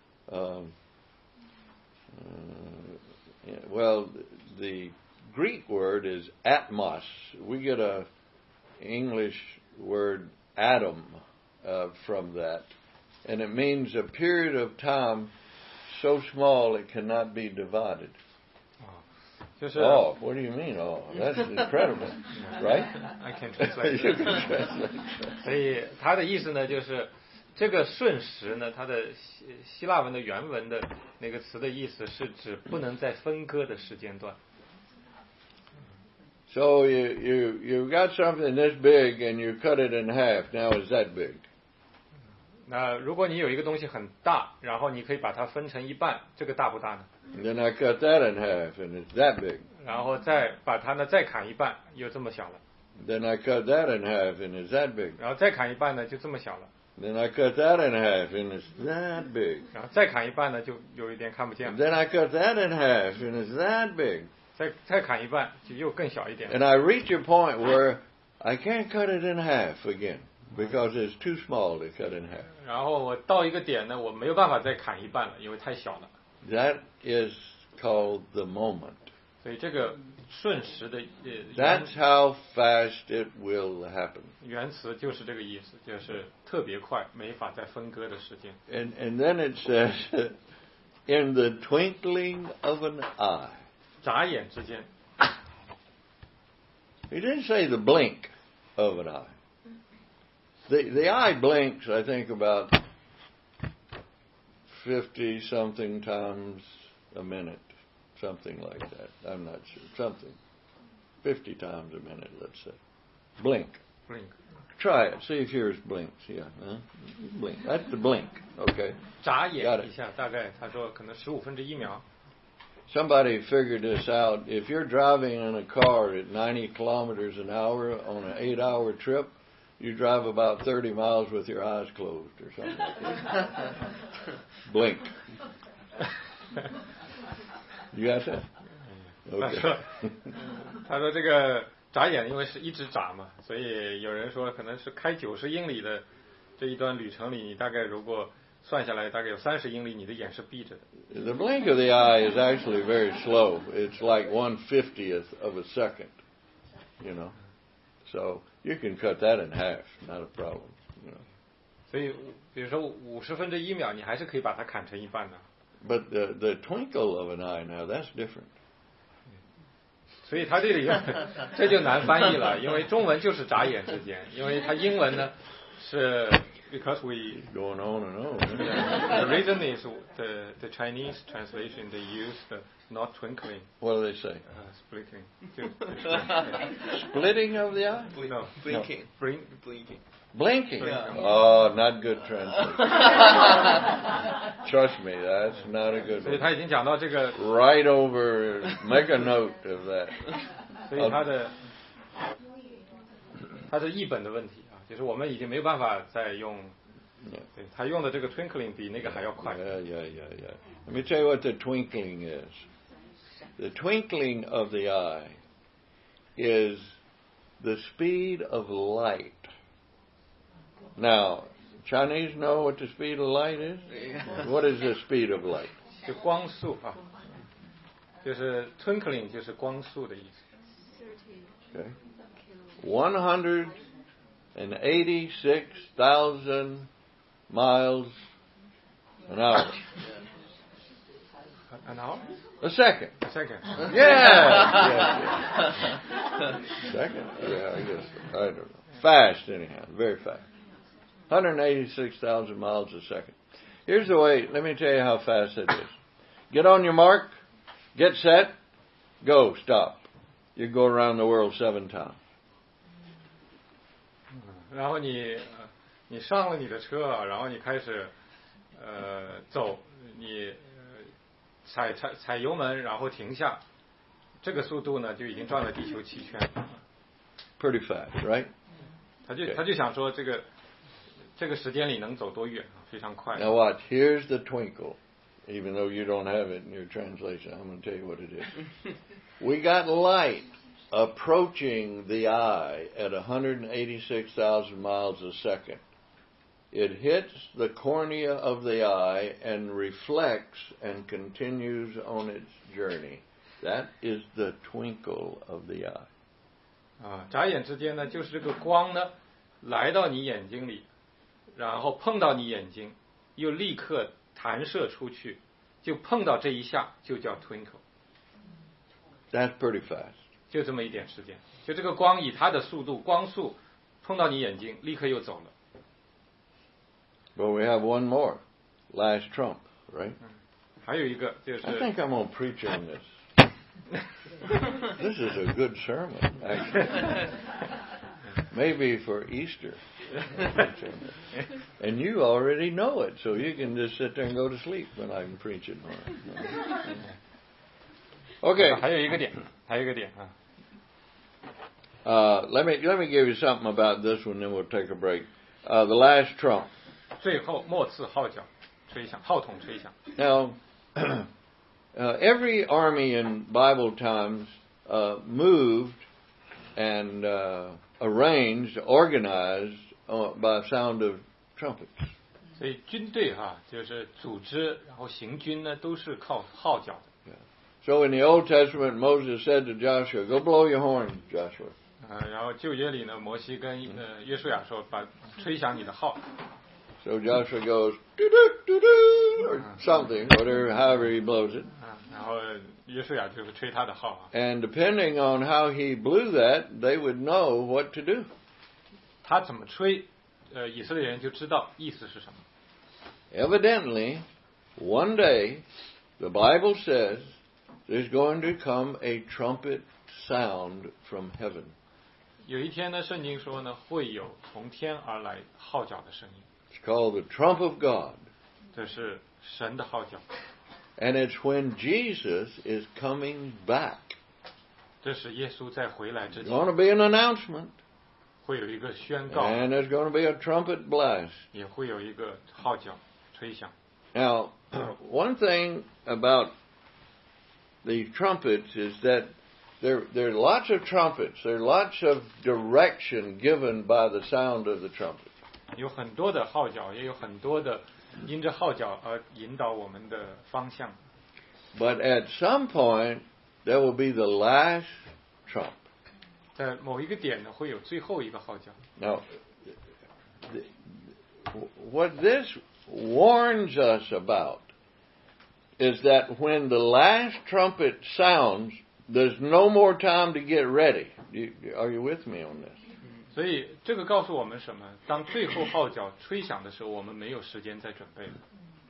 well, the Greek word is atmos. We get a English word atom from that. And it means a period of time so small it cannot be divided. 就是 Oh, what do you mean? Oh, that's incredible, right? I can translate. You can translate. 所以他的意思呢，就是这个瞬时呢，它的希腊文的原文的那个词的意思是指不能再分割的时间段。 So you've got something this big and you cut it in half. Now is that big? 那如果你有一个东西很大，然后你可以把它分成一半，这个大不大呢？ And then I cut that in half and it's that big. 然后再把它呢再砍一半，又这么小了。 Then I cut that in half and it's that big. 然后再砍一半呢，就这么小了。 Then I cut that in half and it's that big. 然后再砍一半呢，就有一点看不见 And 了。 then I cut that in half and it's that big. 再砍一半，就又更小一点了。 And I reach a point where I can't cut it in half again because it's too small to cut in half. 然后我到一个点呢，我没有办法再砍一半了，因为太小了。 That is called the moment. 所以这个瞬时的 That's how fast it will happen. 原词就是这个意思，就是特别快，没法再分割的时间。 And then it says, in the twinkling of an eye. 眨眼之间， He didn't say the blink of an eye. The eye blinks, I think, about 50-something times a minute. Something like that. I'm not sure. Something. 50 times a minute, let's say. Blink. blink， Try it. See if yours blinks. Yeah. Huh? Blink. That's the blink. Okay. 眨 Got 眼 it. 一下，大概他说可能1/15秒。 Somebody figured this out. If you're driving in a car at 90 kilometers an hour on an 8-hour trip, you drive about 30 miles with your eyes closed or something like that. Blink. You got that? 他说这个眨眼，因为是一直眨嘛，所以有人说可能是开90英里的这一段旅程里，你大概如果算下来，大概有30英里，你的眼是闭着的。 The blink of the eye is actually very slow. It's like 1/50th of a second, you know. So you can cut that in half, not a problem. You know. 所以，比如说1/50秒，你还是可以把它砍成一半的。 But the twinkle of an eye, now that's different. 所以他这里这就难翻译了，因为中文就是眨眼之间，因为它英文呢是 because we Going on and on. the reason is the Chinese translation they use the not twinkling, What do they say? splitting. Splitting of the eye? No, Blinking. blinking. Blinking? Yeah. Oh, not good translation. Trust me, that's not a good 所以 one. 他已经讲到这个， Right over, make a note of that. 所以他的译本的问题啊，就是我们已经没有办法再用， Yeah. 对他用的这个 twinkling 比那个还要快。 Yeah. Let me tell you what the twinkling is. The twinkling of the eye is the speed of light. Now, Chinese know what the speed of light is? What is the speed of light? 就光速啊，就是 twinkling 就是光速的意思。 Okay. 186,000 miles an hour. An hour? A second. A second. Yeah. Second? Yeah, I guess. I don't know. Fast, anyhow. Very fast. 186,000 miles a second. Here's the way. Let me tell you how fast it is. Get on your mark. Get set. Go. Stop. You go around the world 7 times. 然后你上了你的车，然后你开始走，你踩油门，然后停下，这个速度呢就已经转了地球7圈。 Pretty fast, right? 他就想说这个时间里能走多远，非常快。 Now watch. Here's the twinkle. Even though you don't have it in your translation, I'm going to tell you what it is. We got light approaching the eye at 186,000 miles a second. It hits the cornea of the eye and reflects and continues on its journey. That is the twinkle of the eye. 眨眼之间呢，就是这个光呢来到你眼睛里，然后碰到你眼睛，又立刻弹射出去，就碰到这一下就叫 twinkle。 That's pretty fast. 就这么一点时间，就这个光以它的速度，光速碰到你眼睛，立刻又走了。 But we have one more. Last trump, right? 还有一个就是 I think I'm going to preach on this. This is a good sermon, actually. Maybe for Easter. And you already know it, so you can just sit there and go to sleep when I'm preaching on it. Okay. 还有一个点啊。 Let me give you something about this one, then we'll take a break. The last trump. 最后末次号角吹响，号筒吹响。 Now, every army in Bible times moved and arranged, organized by sound of trumpets. 所以军队就是组织，然后行军呢都是靠号角的。 So in the Old Testament, Moses said to Joshua, "Go blow your horn, Joshua." 然后旧约里呢，摩西跟约书亚说，把吹响你的号。 So Joshua goes, "Doo-doo-doo-doo," or something, whatever, however he blows it. 然后约书亚就会吹他的号。 And depending on how he blew that, they would know what to do. 他怎么吹，以色列人就知道意思是什么。 Evidently, one day, the Bible says, there's going to come a trumpet sound from heaven. 有一天呢，圣经说呢，会有从天而来号角的声音， It's called the trump of God. 这是神的号角， And it's when Jesus is coming back. 这是耶稣在回来之 There's going to 前 be an announcement. 会有一个宣告， And there's going to be a trumpet blast. 也会有一个号角吹响。 Now, one thing about the trumpets is that there are lots of trumpets. There are lots of direction given by the sound of the trumpet. 有很多的号角，也有很多的因着号角而引导我们的方向。 But at some point, there will be the last trump. 在某一个点呢，会有最后一个号角。 Now, what this warns us about is that when the last trumpet sounds, there's no more time to get ready. Are you with me on this? 所以这个告诉我们什么？当最后号角吹响的时候，我们没有时间再准备了。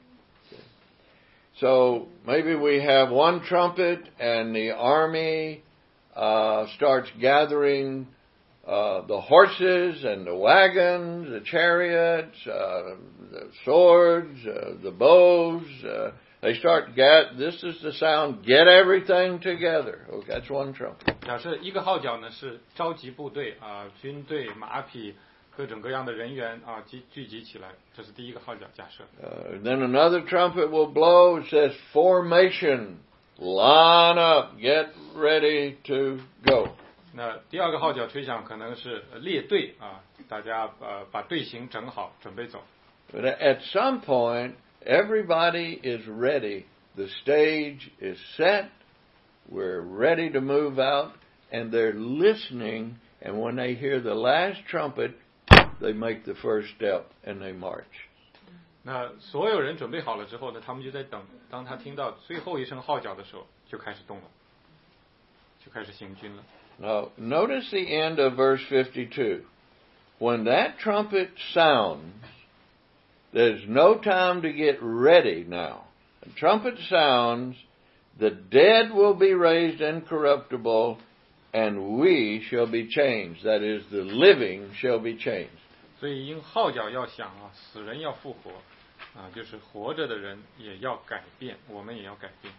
So maybe we have one trumpet and the army starts gathering the horses and the wagons, the chariots, the swords, the bows. They start this is the sound, get everything together. Okay, that's one trumpet. 假设一个号角呢是召集部队军队、马匹、各种各样的人员聚集起来，这是第一个号角。假设。 Then another trumpet will blow. It says formation, line up, get ready to go. 那第二个号角吹响，可能是列队大家把队形整好，准备走。 But at some point, everybody is ready. The stage is set. We're ready to move out, and they're listening. And when they hear the last trumpet, they make the first step and they march. 那所有人准备好了之后呢，他们就在等，当他听到最后一声号角的时候，就开始动了，就开始行军了。 Now, notice the end of verse 52. When that trumpet sounds, there's no time to get ready now. The trumpet sounds, the dead will be raised incorruptible, and we shall be changed. That is, the living shall be changed. 所以因号角要响死人要复活就是活着的人也要改变，我们也要改变。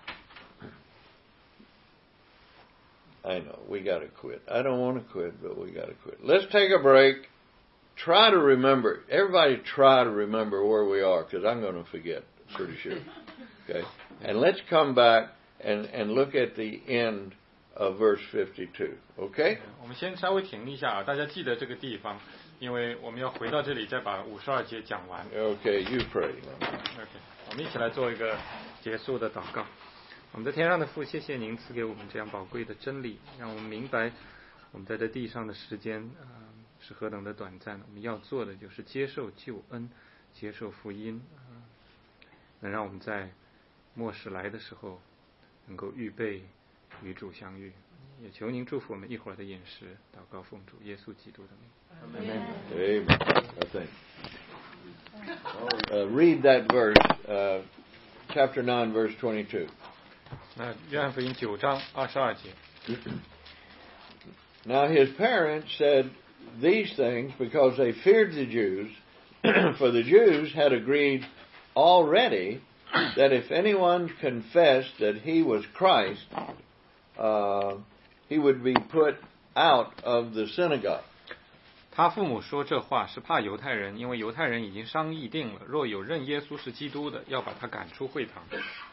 I know, we got to quit. I don't want to quit, but we got to quit. Let's take a break. Try to remember. Everybody try to remember where we are, because I'm going to forget, pretty sure. Okay? And let's come back and look at the end of verse 52. Okay? 我们先稍微停一下大家记得这个地方，因为我们要回到这里再把52节讲完。 Okay, you pray. Okay, 我们一起来做一个结束的祷告。我们在天上的父，谢谢您赐给我们这样宝贵的真理，让我们明白我们在这地上的时间是何等的短暂。我们要做的就是接受救恩，接受福音能让我们在末世来的时候能够预备与主相遇。也求您祝福我们一会儿的饮食。祷告奉主耶稣基督的名。 Amen. Read that verse, chapter 9, verse 22. 那约翰福音9章22节。 Now his parents said these things because they feared the Jews, for the Jews had agreed already that if anyone confessed that he was Christ, he would be put out of the synagogue. 他父母说这话是怕犹太人，因为犹太人已经商议定了，若有认耶稣是基督的，要把他赶出会堂。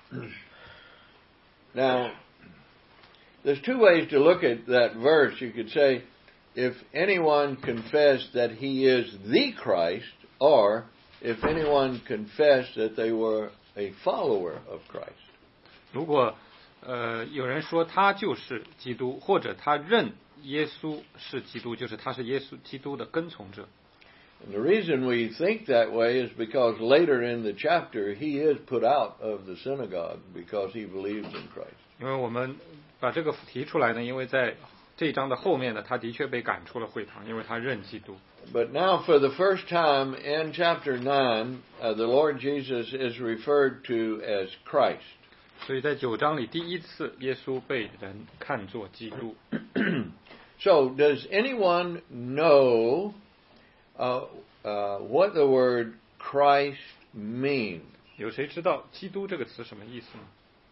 Now, there's two ways to look at that verse. You could say, if anyone confessed that he is the Christ, or if anyone confessed that they were a follower of Christ. 如果有人说他就是基督，或者他认耶稣是基督，就是他是耶稣基督的跟从者。 And the reason we think that way is because later in the chapter he is put out of the synagogue because he believes in Christ. 因为我们把这个提出来呢，因为在这一章的后面呢，他的确被赶出了会堂，因为他认基督。 But now for the first time in chapter 9, the Lord Jesus is referred to as Christ. 所以在9章里第一次耶稣被人看作基督。 So does anyone know what the word Christ means? 有谁知道基督这个词什么意思呢？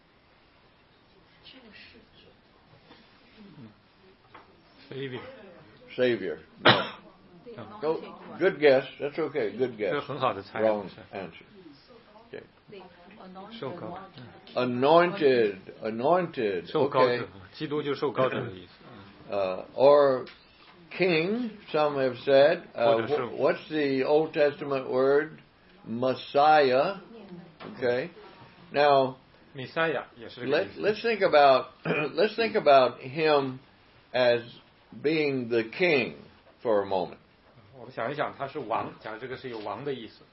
Savior. No. Go, good guess. That's okay. Good guess. 这很好的猜。 Wrong answer. Okay. 受膏。 Anointed. 受膏者 Okay. 基督就受膏者的意思。 Or king, some have said. 或者是 What's the Old Testament word? Messiah. Okay. Now, 弥赛亚也是这个意思。 let's think about him as being the king for a moment. 我们想一想，他是王，讲这个是有王的意思。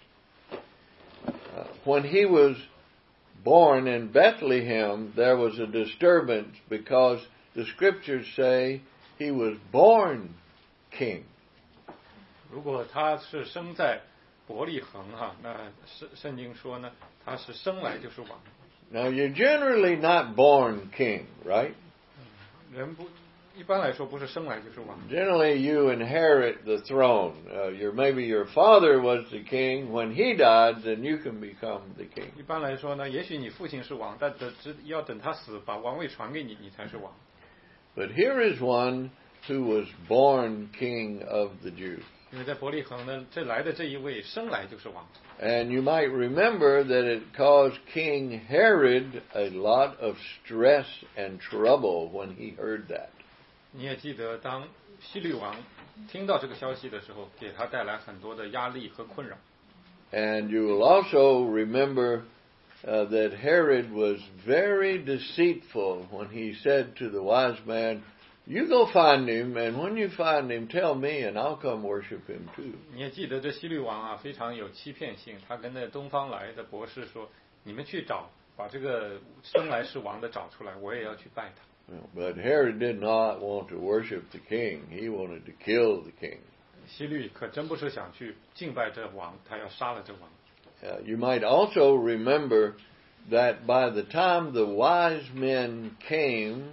When he was born in Bethlehem, there was a disturbance because the scriptures say he was born king. 如果他是生在伯利恒哈，那圣经说呢，他是生来就是王。 Now, you're generally not born king, right? 人不一般来说不是生来就是王。 Generally, you inherit the throne. Maybe your father was the king. When he died, then you can become the king. 一般来说呢，也许你父亲是王，但要等他死，把王位传给你，你才是王。 But here is one who was born king of the Jews. 因为在伯利恒呢，这来的这一位生来就是王。 And you might remember that it caused King Herod a lot of stress and trouble when he heard that. 你也记得，当希律王听到这个消息的时候，给他带来很多的压力和困扰。 And you will also remember that Herod was very deceitful when he said to the wise man, "You go find him, and when you find him, tell me, and I'll come worship him too." 你也记得这希律王啊，非常有欺骗性。他跟那东方来的博士说：“你们去找，把这个生来是王的找出来，我也要去拜他。” But Herod did not want to worship the king. He wanted to kill the king. 希律可真不是想去敬拜这王，他要杀了这王。 You might also remember that by the time the wise men came,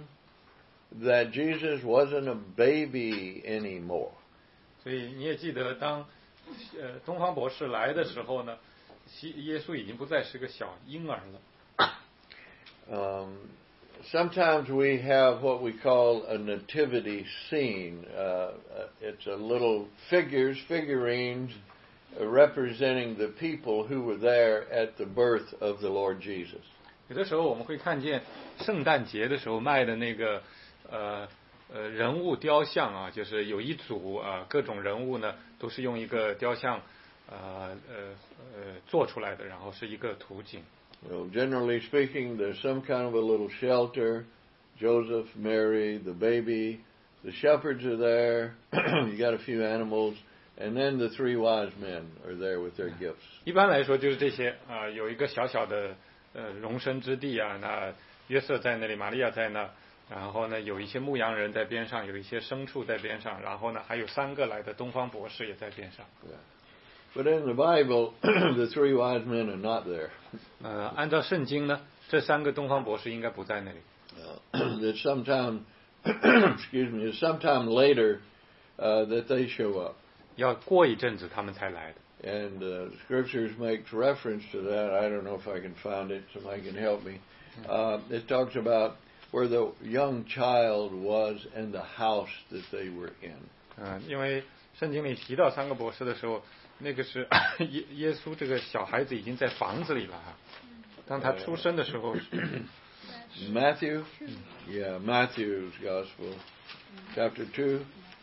that Jesus wasn't a baby anymore. 所以你也记得，当东方博士来的时候呢，耶稣已经不再是个小婴儿了。 Sometimes we have what we call a nativity scene. It's a little figurines representing the people who were there at the birth of the Lord Jesus. 有的时候我们会看见圣诞节的时候卖的那个人物雕像啊，就是有一组各种人物呢，都是用一个雕像做出来的，然后是一个图景。 Well, generally speaking, there's some kind of a little shelter. Joseph, Mary, the baby, the shepherds are there. You got a few animals, and then the three wise men are there with their gifts. 一般来说就是这些有一个小小的容身之地啊，那约瑟在那里，玛利亚在那，然后呢有一些牧羊人在边上，有一些牲畜在边上，然后呢还有3个来的东方博士也在边上。 Yeah. But in the Bible, the three wise men are not there. 按照圣经呢，这3个东方博士应该不在那里。 That sometime, sometime later that they show up. 要过一阵子他们才来的。 And Scriptures makes reference to that. I don't know if I can find it. Somebody can help me. It talks about where the young child was and the house that they were in. 因为圣经里提到3个博士的时候。那个是耶稣这个小孩子已经在房子里了哈，当他出生的时候。 Matthew, yeah, Matthew's Gospel, chapter 2.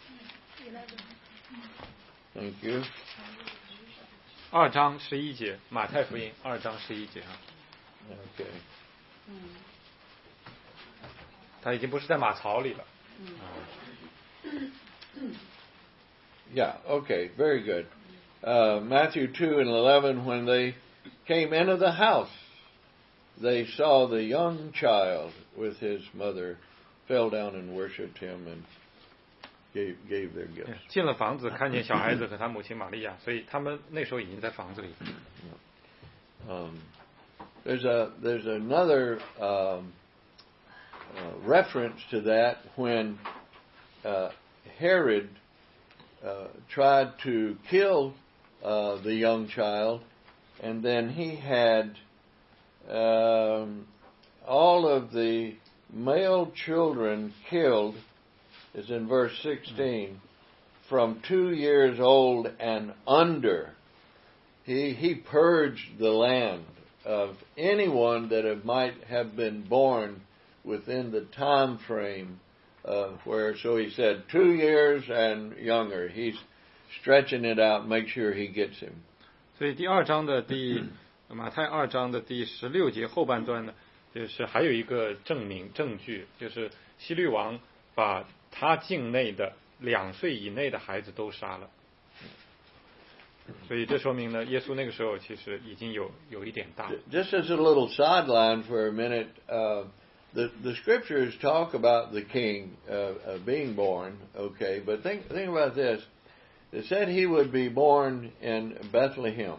Thank you. 2章11节，马太福音2章11节哈。 Okay. 他已经不是在马槽里了。 Yeah. Okay. Very good. Matthew 2:11, when they came into the house, they saw the young child with his mother, fell down and worshipped him and gave their gifts. 进了房子，看见小孩子和他母亲玛利亚，所以他们那时候已经在房子里。 There's another reference to that when Herod tried to kill the young child, and then he had all of the male children killed, is in verse 16, from 2 years old and under. He purged the land of anyone that might have been born within the time frame so he said 2 years and younger. He's stretching it out, make sure he gets him. 所以马太2章的第16节后半段呢，就是还有一个证据，就是希律王把他境内的2岁以内的孩子都杀了。所以这说明呢，耶稣那个时候其实已经有一点大。 Just as a little sideline for a minute, the scriptures talk about the king being born, okay, but think about this. It said he would be born in Bethlehem.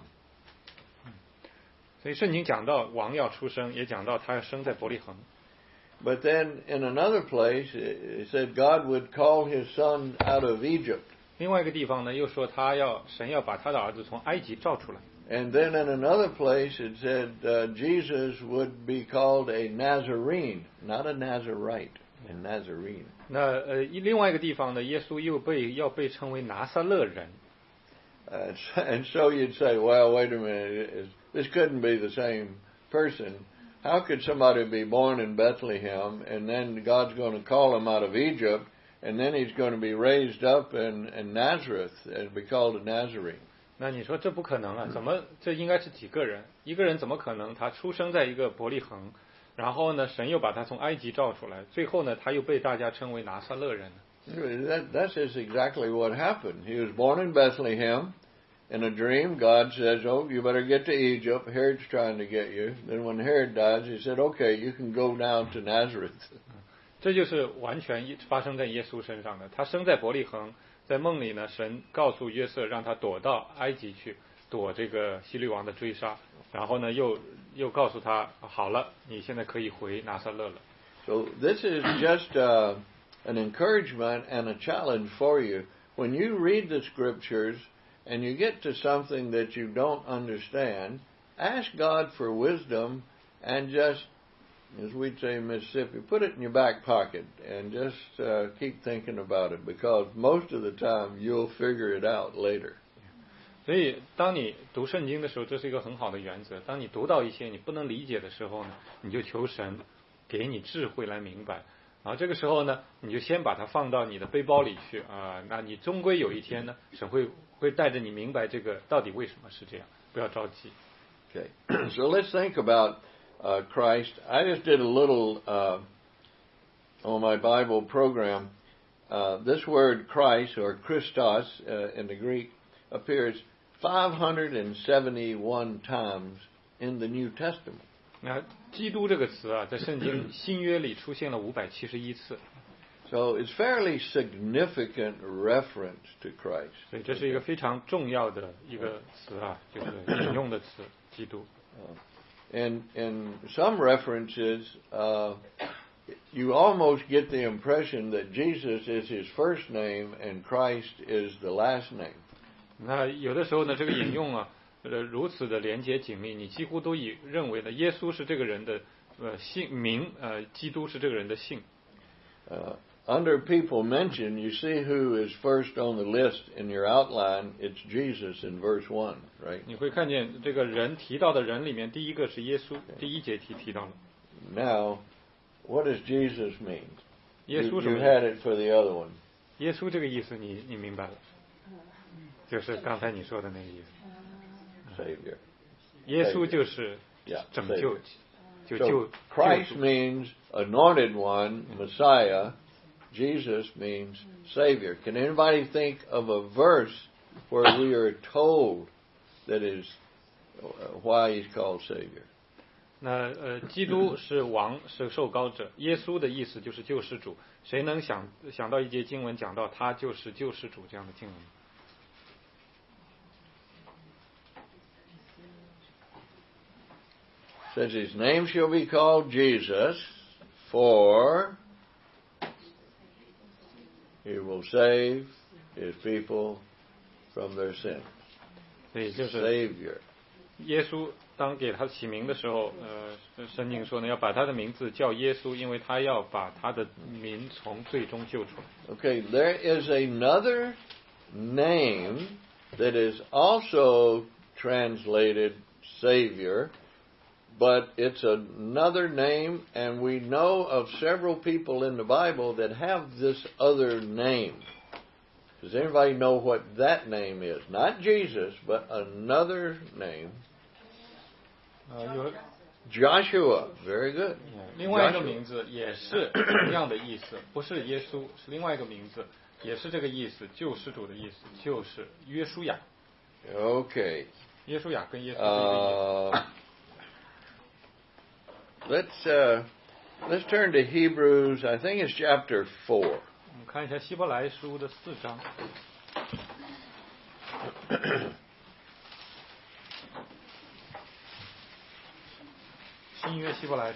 所以圣经讲到王要出生，也讲到他要生在伯利恒。 But then in another place it said God would call his son out of Egypt. 另外一个地方呢，又说神要把他的儿子从埃及召出来。 And then in another place it said Jesus would be called a Nazarene, not a Nazarite, a Nazarene. 那另外一个地方呢，耶稣要被称为拿撒勒人。 And so you'd say, well, wait a minute, this couldn't be the same person. How could somebody be born in Bethlehem and then God's going to call him out of Egypt and then he's going to be raised up in Nazareth and be called a Nazarene? 那你说这不可能啊？这应该是几个人？一个人怎么可能？他出生在一个伯利恒，然后呢，神又把他从埃及召出来，最后呢，他又被大家称为拿撒勒人。 That's just exactly what happened. He was born in Bethlehem. In a dream, God says, "Oh, you better get to Egypt. Herod's trying to get you." Then when Herod dies, he said, "Okay, you can go down to Nazareth." 这就是完全发生在耶稣身上的。他生在伯利恒，在梦里呢，神告诉约瑟让他躲到埃及去，躲这个希律王的追杀。然后呢，又告诉他，好了，你现在可以回拿撒勒了。 So this is just an encouragement and a challenge for you. When you read the scriptures and you get to something that you don't understand, ask God for wisdom and just, as we'd say in Mississippi, put it in your back pocket and just keep thinking about it, because most of the time you'll figure it out later. 所以当你读圣经的时候，这是一个很好的原则。当你读到一些你不能理解的时候呢，你就求神给你智慧来明白。然后这个时候呢，你就先把它放到你的背包里去啊，那你终归有一天呢，神会带着你明白这个到底为什么是这样，不要着急。 Okay, so let's think about Christ. I just did a little on my Bible program. This word Christ or Christos in the Greek appears 571 times in the New Testament. 那基督这个词啊，在圣经新约里出现了571次。 So it's fairly significant reference to Christ. 所以这是一个非常重要的一个词啊，就是引用的词，基督。 And in some references, you almost get the impression that Jesus is his first name and Christ is the last name. 那有的时候呢，这个引用啊，如此的连接紧密，你几乎都认为呢，耶稣是这个人的姓名，基督是这个人的姓。 Under people mentioned, you see who is first on the list in your outline. It's Jesus in verse 1, right? 你会看见这个人提到的人里面，第一个是耶稣，第一节提到了。 Now, what does Jesus mean? 耶稣什 You 么 had it for the other one. 耶稣这个意思你明白了，就是刚才你说的那个意思。 Savior. 耶稣就是拯救，就 Christ means anointed one, Messiah. Jesus means Savior. Can anybody think of a verse where we are told that is why he's called Savior? 那基督是王，是受膏者。耶稣的意思就是救世主。谁能想到一节经文讲到他就是救世主这样的经文？ Says his name shall be called Jesus, for he will save his people from their sins. 所以就是 Savior. 耶稣当给他起名的时候，圣经说呢，要把他的名字叫耶稣，因为他要把他的民从罪中救出来。 Okay, there is another name that is also translated Savior, but it's another name, and we know of several people in the Bible that have this other name. Does anybody know what that name is? Not Jesus, but another name. Joshua. Very good. 另外一个名字也是同样的意思，不是耶稣，是另外一个名字，也是这个意思，救世主的意思，就是约书亚。 Okay. 约书亚跟耶稣是一个意思。 let's turn to Hebrews. I think it's chapter 4. 我们看一下希伯来书的4章。新约希伯来书。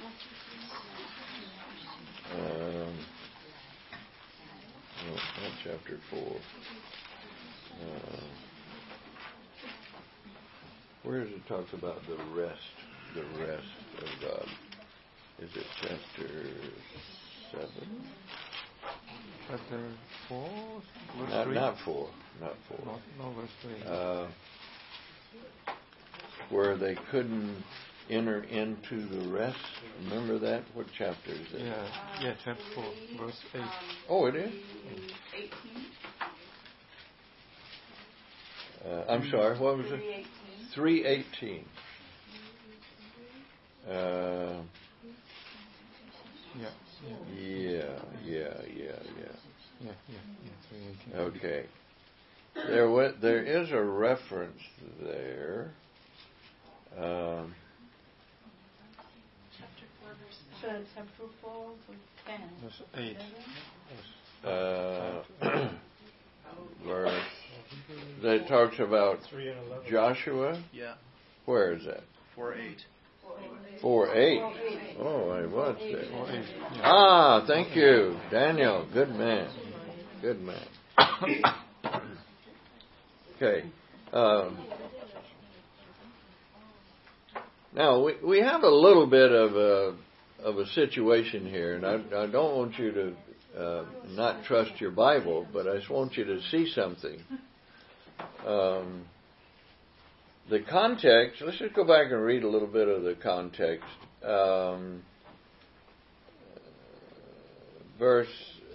No, not chapter 4. Where does it talk about the rest of God? Is it chapter 7? Chapter 4, verse 3? Not 4. No, verse 3. Where they couldn't enter into the rest. Remember that? What chapter is it? Yeah, chapter 4, verse 8. Oh, it is? 18. I'm sorry, what was it? 3:18. Yeah. Okay. There is a reference there. Chapter 4, verse 10. Verse 8. Verse that talks about Joshua. Yeah. Where is that? 4:8. 4:8. Oh, I was there. 4:8. Yeah. Ah, thank you, Daniel. Good man. Okay. Now we have a little bit of a situation here, and I don't want you to not trust your Bible, but I just want you to see something. The context. Let's just go back and read a little bit of the context. Verse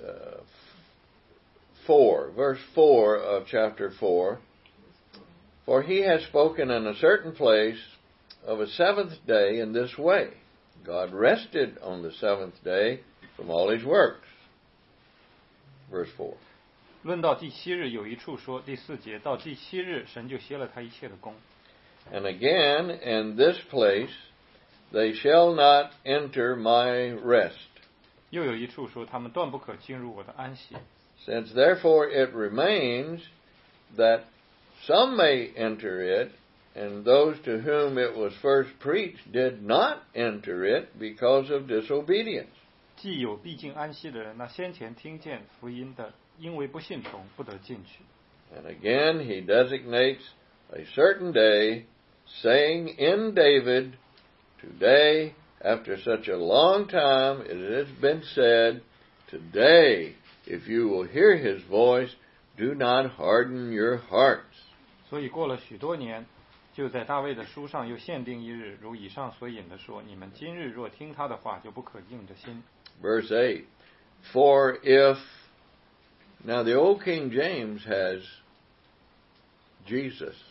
4 of chapter 4. For he has spoken in a certain place of a seventh day in this way. God rested on the seventh day from all his works. Verse 4. 论到第7日，有一处说第4节，到第7日，神就歇了他一切的功。 And again, in this place, they shall not enter my rest. 又有一处说，他们断不可进入我的安息。 Since therefore it remains that some may enter it, and those to whom it was first preached did not enter it because of disobedience. 既有必进安息的人，那先前听见福音的，因为不信从，不得进去。 And again he designates a certain day, saying in David, Today, after such a long time, it has been said, Today, if you will hear his voice, do not harden your hearts. 所以过了许多年，就在大卫的书上又限定一日，如以上所引的说：你们今日若听他的话，就不可硬着心。 Verse 8, For if... Now the old King James has Jesus.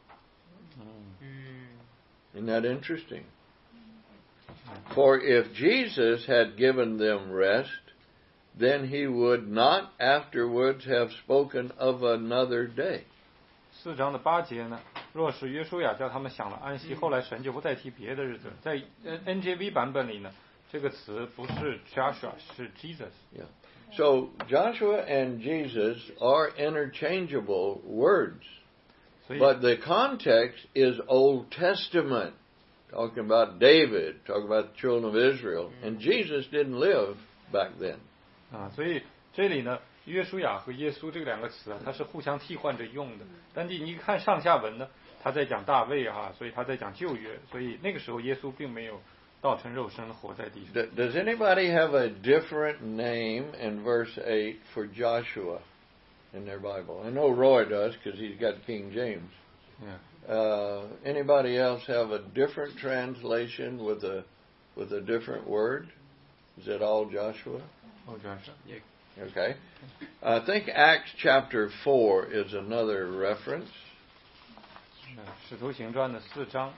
Isn't that interesting? For if Jesus had given them rest, then he would not afterwards have spoken of another day. 4章的8节呢，若是约书亚叫他们享了安息，后来神就不再提别的日子。在 NJV 版本里呢，这个词不是 Joshua， 是 Jesus。 Yeah. So Joshua and Jesus are interchangeable words. But the context is Old Testament, talking about David, talking about the children of Israel, and Jesus didn't live back then. 所以这里呢，约书亚和耶稣这两个词它是互相替换着用的。但你一看上下文呢，他在讲大卫所以他在讲旧约，所以那个时候耶稣并没有道成肉身活在地上。 Does anybody have a different name in verse 8 for Joshua in their Bible? I know Roy does because he's got King James. Yeah. Anybody else have a different translation with a different word? Is it all Joshua? Oh, Joshua. Yeah. Okay. I think Acts chapter 4 is another reference. 使徒行传的4章。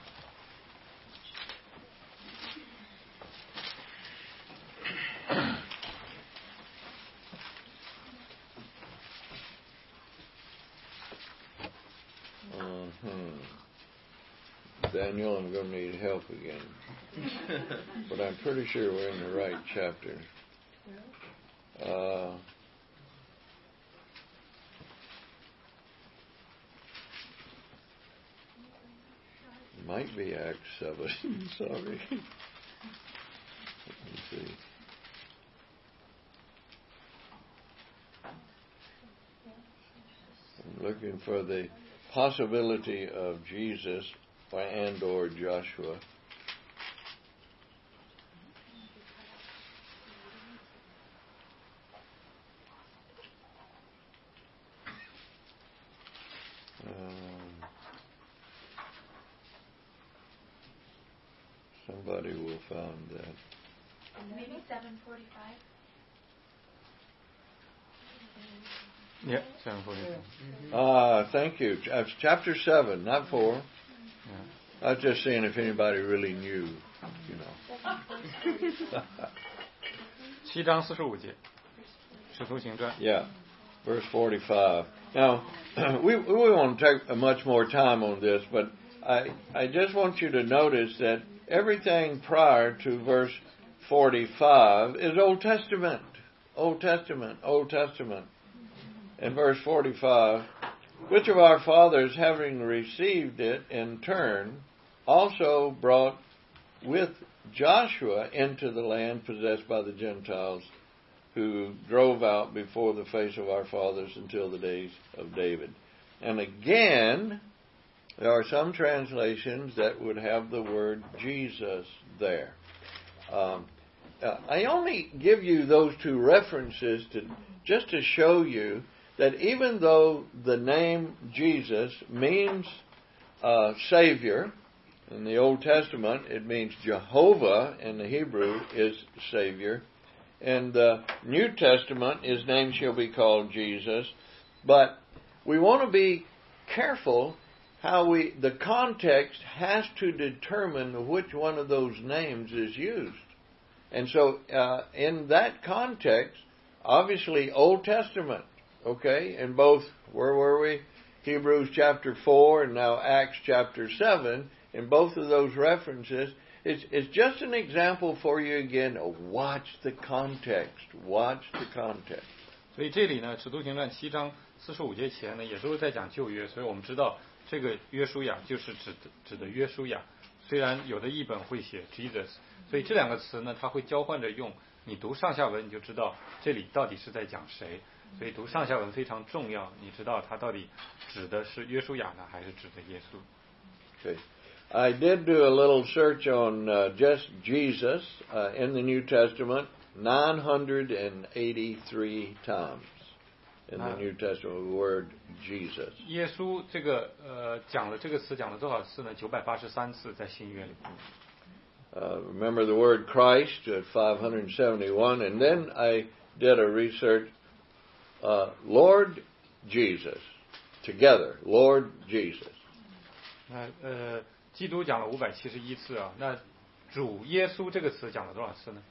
Daniel, I'm going to need help again. but I'm pretty sure we're in the right chapter. Might be Acts 7. Sorry. Let me see. I'm looking for the possibility of Jesus and or Joshua. Somebody will find that. Maybe 7:45. Yeah, 7:45. Thank you. Chapter 7, not 4. Yeah. I was just seeing if anybody really knew, you know. 7章45节，使徒行传。 Yeah, verse 45. Now, we won't take much more time on this, but I just want you to notice that everything prior to verse 45 is Old Testament. Old Testament, Old Testament. In verse 45, which of our fathers, having received it in turn, also brought with Joshua into the land possessed by the Gentiles, who drove out before the face of our fathers until the days of David. And again, there are some translations that would have the word Jesus there. I only give you those two references just to show you that even though the name Jesus means Savior, in the Old Testament it means Jehovah in the Hebrew is Savior. In the New Testament his name shall be called Jesus. But we want to be careful how the context has to determine which one of those names is used. And so in that context, obviously Old Testament, okay, in both, where were we? Hebrews chapter 4 and now Acts chapter 7, in both of those references, it's just an example for you again. Watch the context. Watch the context. 所以这里呢，《使徒行传》7章45节前呢，也都是在讲旧约，所以我们知道这个约书亚就是指的约书亚。虽然有的译本会写 Jesus， 所以这两个词呢，它会交换着用。你读上下文，你就知道这里到底是在讲谁。所以读上下文非常重要，你知道它到底指的是约书亚呢，还是指的耶稣？ Okay. I did do a little search on just Jesus in the New Testament, 983 times in the New Testament, the word Jesus. 耶稣这个讲了这个词讲了多少次呢？983次在新约里。 Remember the word Christ at 571, and then I did a research, Lord Jesus, together, Lord Jesus. 基督讲了571次啊，那主耶稣这个词讲了多少次呢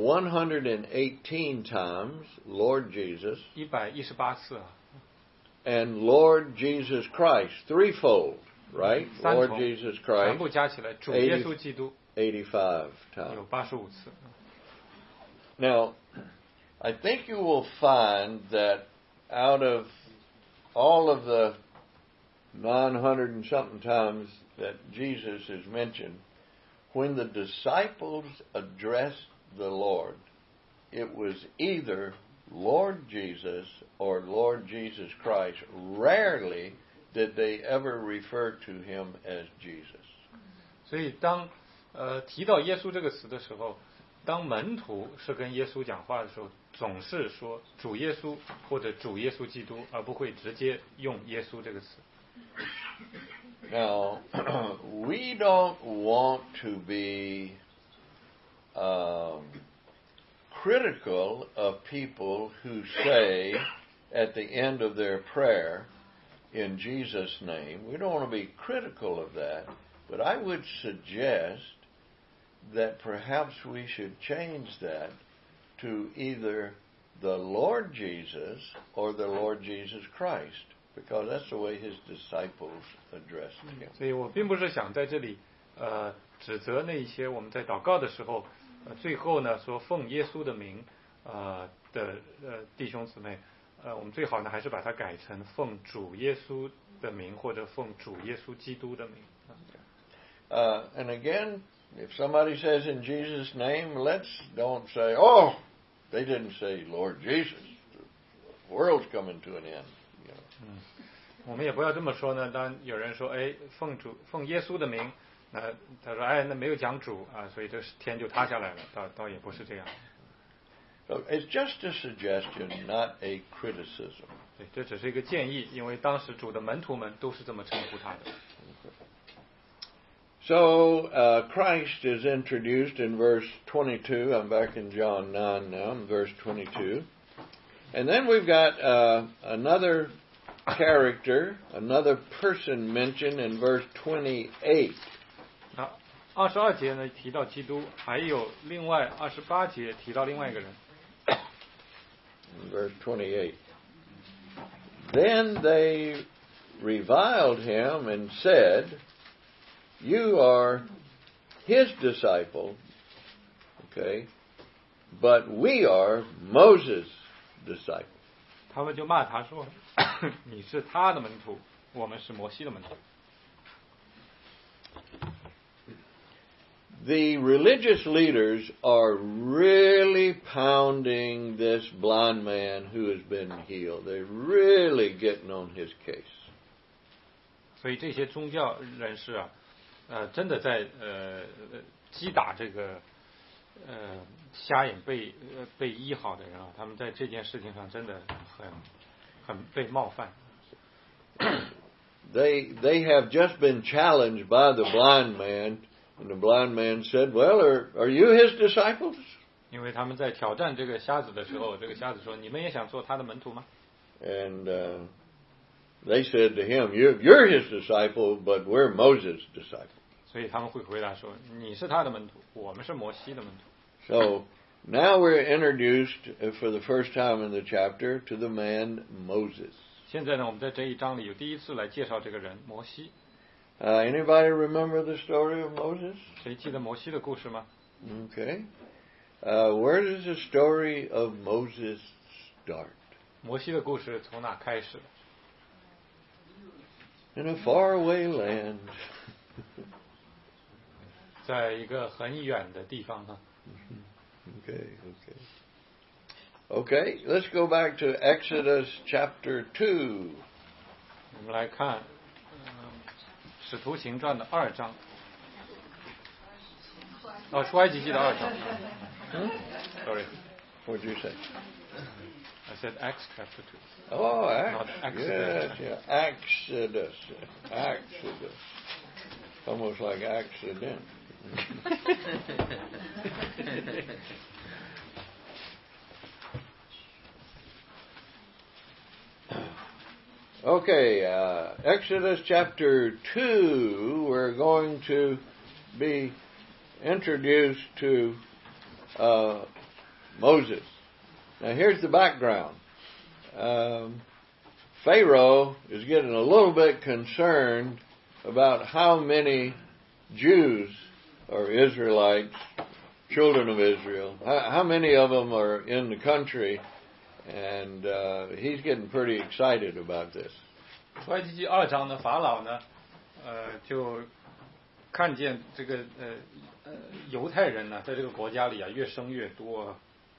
？118 times, Lord Jesus. 118次啊。 And Lord Jesus Christ, threefold, right? Lord Jesus Christ. 全部加起来，主耶稣基督。 85 times. 有85次。 Now, I think you will find that out of all of the 900 and something times that Jesus is mentioned, when the disciples addressed the Lord, it was either Lord Jesus or Lord Jesus Christ. Rarely did they ever refer to him as Jesus. 所以当提到耶稣这个词的时候，当门徒是跟耶稣讲话的时候，总是说主耶稣或者主耶稣基督，而不会直接用耶稣这个词。 Now, we don't want to be critical of people who say at the end of their prayer, in Jesus' name. We don't want to be critical of that, but I would suggest that perhaps we should change that to either the Lord Jesus or the Lord Jesus Christ, because that's the way his disciples addressed him. 所以我并不是想在这里指责那一些我们在祷告的时候，最后呢说奉耶稣的名的弟兄姊妹，我们最好呢还是把它改成奉主耶稣的名或者奉主耶稣基督的名。 And again, if somebody says in Jesus' name, don't say, oh, they didn't say Lord Jesus. The world's coming to an end. 我们也不要这么说呢。当有人说，哎，奉耶稣的名，那他说，哎，那没有讲主啊，所以这天就塌下来了。倒也不是这样。 So it's just a suggestion, not a criticism. 对，这只是一个建议，因为当时主的门徒们都是这么称呼他的。 So Christ is introduced in verse 22. I'm back in John 9 now, in verse 22. And then we've got another character, another person mentioned in verse 28. 22节呢提到基督，还有另外28节提到另外一个人。 Verse 28. Then they reviled him and said, You are his disciple, okay, but we are Moses' disciple. 他们就骂他说：“你是他的门徒，我们是摩西的门徒。” The religious leaders are really pounding this blind man who has been healed. They're really getting on his case. 所以这些宗教人士啊，真的在击打这个瞎眼被医好的人啊，他们在这件事情上真的很被冒犯。 They have just been challenged by the blind man, and the blind man said, "Well, are you his disciples?" 因为他们在挑战这个瞎子的时候，这个瞎子说：“你们也想做他的门徒吗？” And they said to him, "You're his disciple, but we're Moses' disciple." 所以他们会回答说：“你是他的门徒，我们是摩西的门徒。” So now we're introduced for the first time in the chapter to the man Moses. 现在呢，我们在这一章里有第一次来介绍这个人摩西。 Anybody remember the story of Moses? 谁记得摩西的故事吗？ Okay. Where does the story of Moses start? 摩西的故事从哪开始？ In a faraway land. 在一个很远的地方呢。 Okay, let's go back to Exodus chapter 2. 我们来看使徒行传的2章。出埃及记的2章。Sorry. What did you say? I said Acts chapter 2. Oh, Not Exodus. Yes, Exodus. Almost like accident. Okay, Exodus chapter 2, we're going to be introduced to Moses. Now here's the background. Pharaoh is getting a little bit concerned about how many Jews or Israelites, children of Israel, how many of them are in the country, and he's getting pretty excited about this. 出埃及记2章呢，法老呢，就看见这个犹太人呢，在这个国家里啊，越生越多。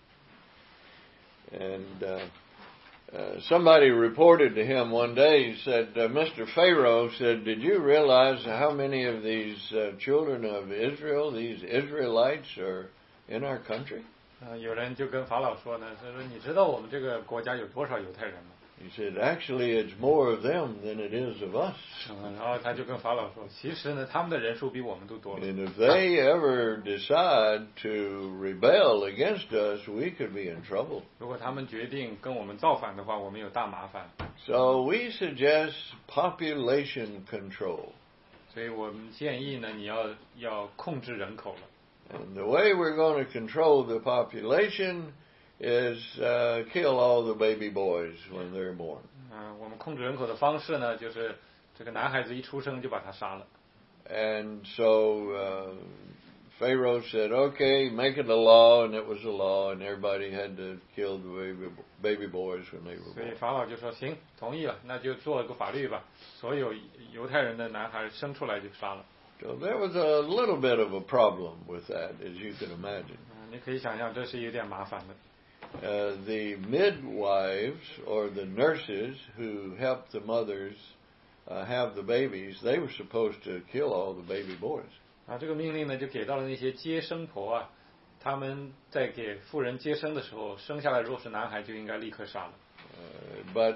And somebody reported to him one day, he said, Mr. Pharaoh said, did you realize how many of these children of Israel, these Israelites, are in our country? 有人就跟法老说呢，他说你知道我们这个国家有多少犹太人吗？ He said, actually, it's more of them than it is of us. 然后他就跟法老说，其实呢，他们的人数比我们都多了。 And if they ever decide to rebel against us, we could be in trouble. 如果他们决定跟我们造反的话，我们有大麻烦。 So we suggest population control. 所以我们建议呢，你要控制人口了。 And the way we're going to control the population is kill all the baby boys when they're born. 我们控制人口的方式呢，就是这个男孩子一出生就把他杀了。 And so Pharaoh said, "Okay, make it a law," and it was a law, and everybody had to kill the baby boys when they were 所以 born. 法老就说行，同意了，那就做个法律吧，所有犹太人的男孩生出来就杀了。 So there was a little bit of a problem with that, as you can imagine. 你可以想象这是有点麻烦的。 The midwives or the nurses who helped the mothers have the babies, they were supposed to kill all the baby boys. 这个命令呢就给到了那些接生婆啊，他们在给妇人接生的时候，生下来如果是男孩就应该立刻杀了。 But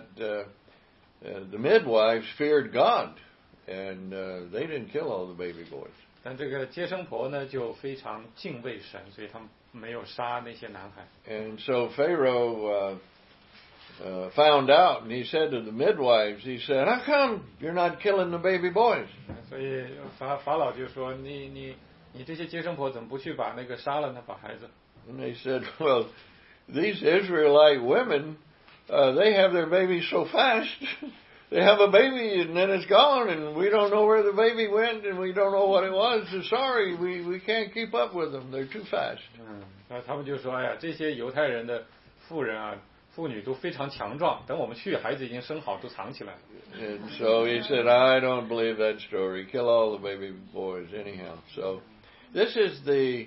the midwives feared God, and they didn't kill all the baby boys. 但这个接生婆呢就非常敬畏神，所以他们没有杀那些男孩。 And so Pharaoh found out, and he said to the midwives, he said, "How come you're not killing the baby boys?" 所以法老就说：“你这些接生婆怎么不去把那个杀了呢？把孩子。” And they said, "Well, these Israelite women, they have their babies so fast." They have a baby and then it's gone and we don't know where the baby went and we don't know what it was. So sorry, we can't keep up with them. They're too fast. 他们就说：“哎呀，这些犹太人的妇人啊，妇女都非常强壮，等我们去，孩子已经生好，都藏起来了。” And so he said, "I don't believe that story. Kill all the baby boys anyhow." So this is the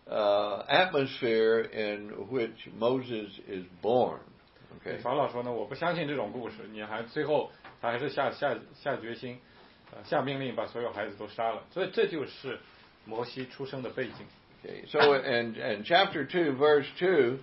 atmosphere in which Moses is born. Okay. 法老说呢，我不相信这种故事，你还最后他还是下决心，下命令把所有孩子都杀了，所以这就是摩西出生的背景。 Okay. So and chapter 2 verse 2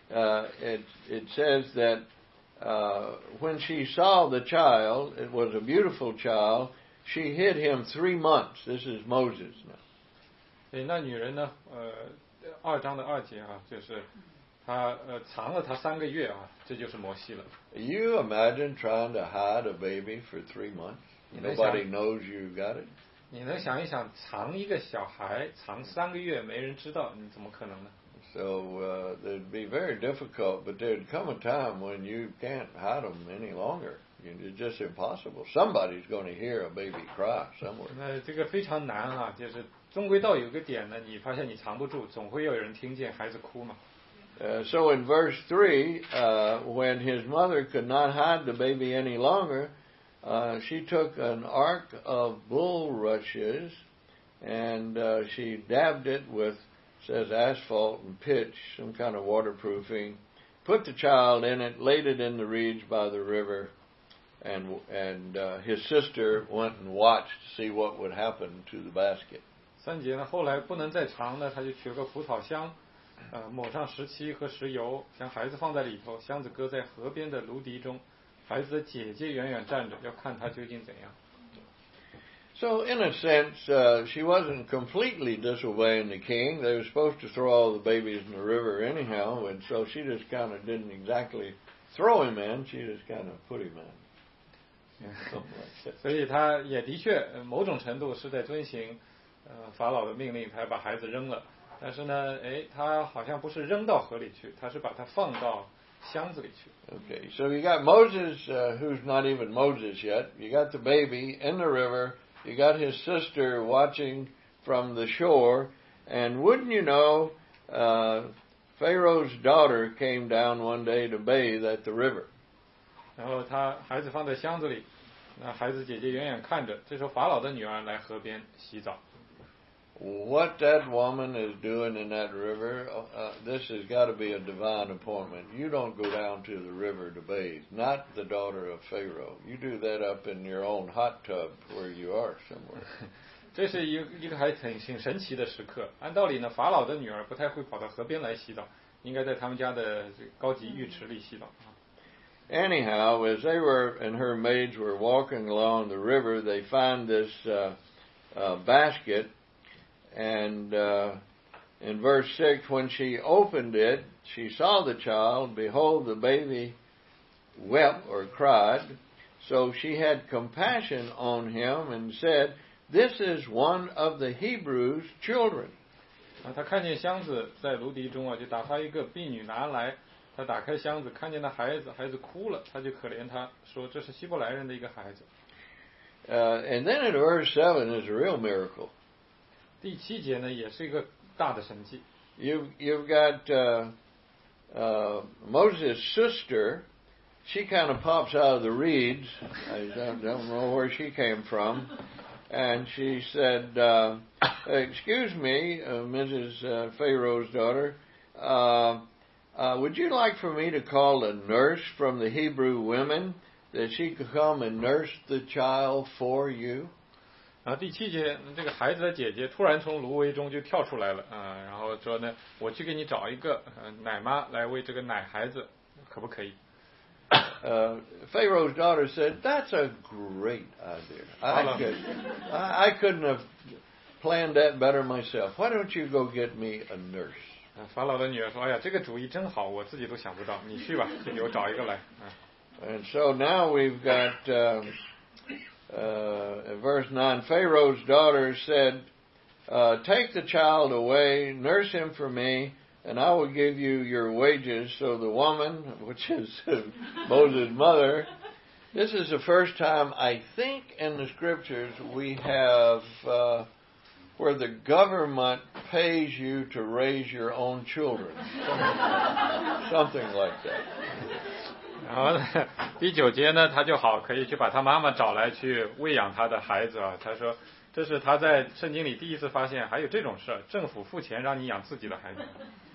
it says that when she saw the child, it was a beautiful child, she hid him 3 months. This is Moses now. 对，那女人呢，2章的2节啊，就是她藏了他3个月啊，这就是摩西了。 You imagine trying to hide a baby for 3 months? Nobody knows you got it. 你能想一想，藏一个小孩藏3个月，没人知道，你怎么可能呢？ So it'd be very difficult, but there'd come a time when you can't hide them any longer. It's just impossible. Somebody's going to hear a baby cry somewhere. 那这个非常难啊，就是终归到有个点呢，你发现你藏不住，总会有人听见孩子哭嘛。 So in verse 3, when his mother could not hide the baby any longer, she took an ark of bulrushes and she dabbed it with, says, asphalt and pitch, some kind of waterproofing, put the child in it, laid it in the reeds by the river, and his sister went and watched to see what would happen to the basket. 3节呢，后来不能再藏呢，他就取了个葡萄箱，抹上石漆和石油，将孩子放在里头，箱子搁在河边的芦荻中，孩子的姐姐远远站着，要看他究竟怎样。 So in a sense, she wasn't completely disobeying the king. They were supposed to throw all the babies in the river anyhow, and so she just kind of didn't exactly throw him in. She just kind of put him in. Something like that. 所以他也的确某种程度是在遵行法老的命令，他把孩子扔了。但是呢，他好像不是扔到河里去，他是把它放到箱子里去。 Okay, so you got Moses, who's not even Moses yet. You got the baby in the river. You got his sister watching from the shore. And wouldn't you know, Pharaoh's daughter came down one day to bathe at the river. 然后他孩子放在箱子里，那孩子姐姐远远看着。这时候法老的女儿来河边洗澡。 What that woman is doing in that river, this has got to be a divine appointment. You don't go down to the river to bathe, not the daughter of Pharaoh. You do that up in your own hot tub where you are somewhere. 这是一个还挺神奇的时刻。按道理呢，法老的女儿不太会跑到河边来洗澡，应该在他们家的高级浴池里洗澡。 Anyhow, as they were and her maids were walking along the river, they found this basket. And in verse 6, when she opened it, she saw the child. Behold, the baby wept or cried. So she had compassion on him and said, "This is one of the Hebrews' children." 他看见箱子在芦荻中啊，就打发一个婢女拿来。他打开箱子，看见那孩子哭了，他就可怜他，说这是希伯来人的一个孩子。 And then in verse 7 is a real miracle. 第7节呢，也是一个大的神迹。 You've got Moses' sister. She kind of pops out of the reeds. I don't know where she came from. And she said, excuse me, Mrs. Pharaoh's daughter, would you like for me to call a nurse from the Hebrew women that she could come and nurse the child for you? 然后第7节，这个孩子的姐姐突然从芦苇中就跳出来了然后说呢，我去给你找一个奶妈来为这个奶孩子，可不可以 ？Pharaoh's daughter said, "That's a great idea. I couldn't have planned that better myself. Why don't you go get me a nurse?" 法老的女儿说：“哎呀，这个主意真好，我自己都想不到，你去吧，去给我找一个来。” And so now we've got verse 9. Pharaoh's daughter said, "Take the child away, nurse him for me, and I will give you your wages." So the woman, which is Moses' mother, this is the first time I think in the scriptures we have where the government pays you to raise your own children. Something like that. 然后呢，第9节呢，他就好可以去把他妈妈找来去喂养他的孩子啊。他说，这是他在圣经里第一次发现还有这种事儿，政府付钱让你养自己的孩子。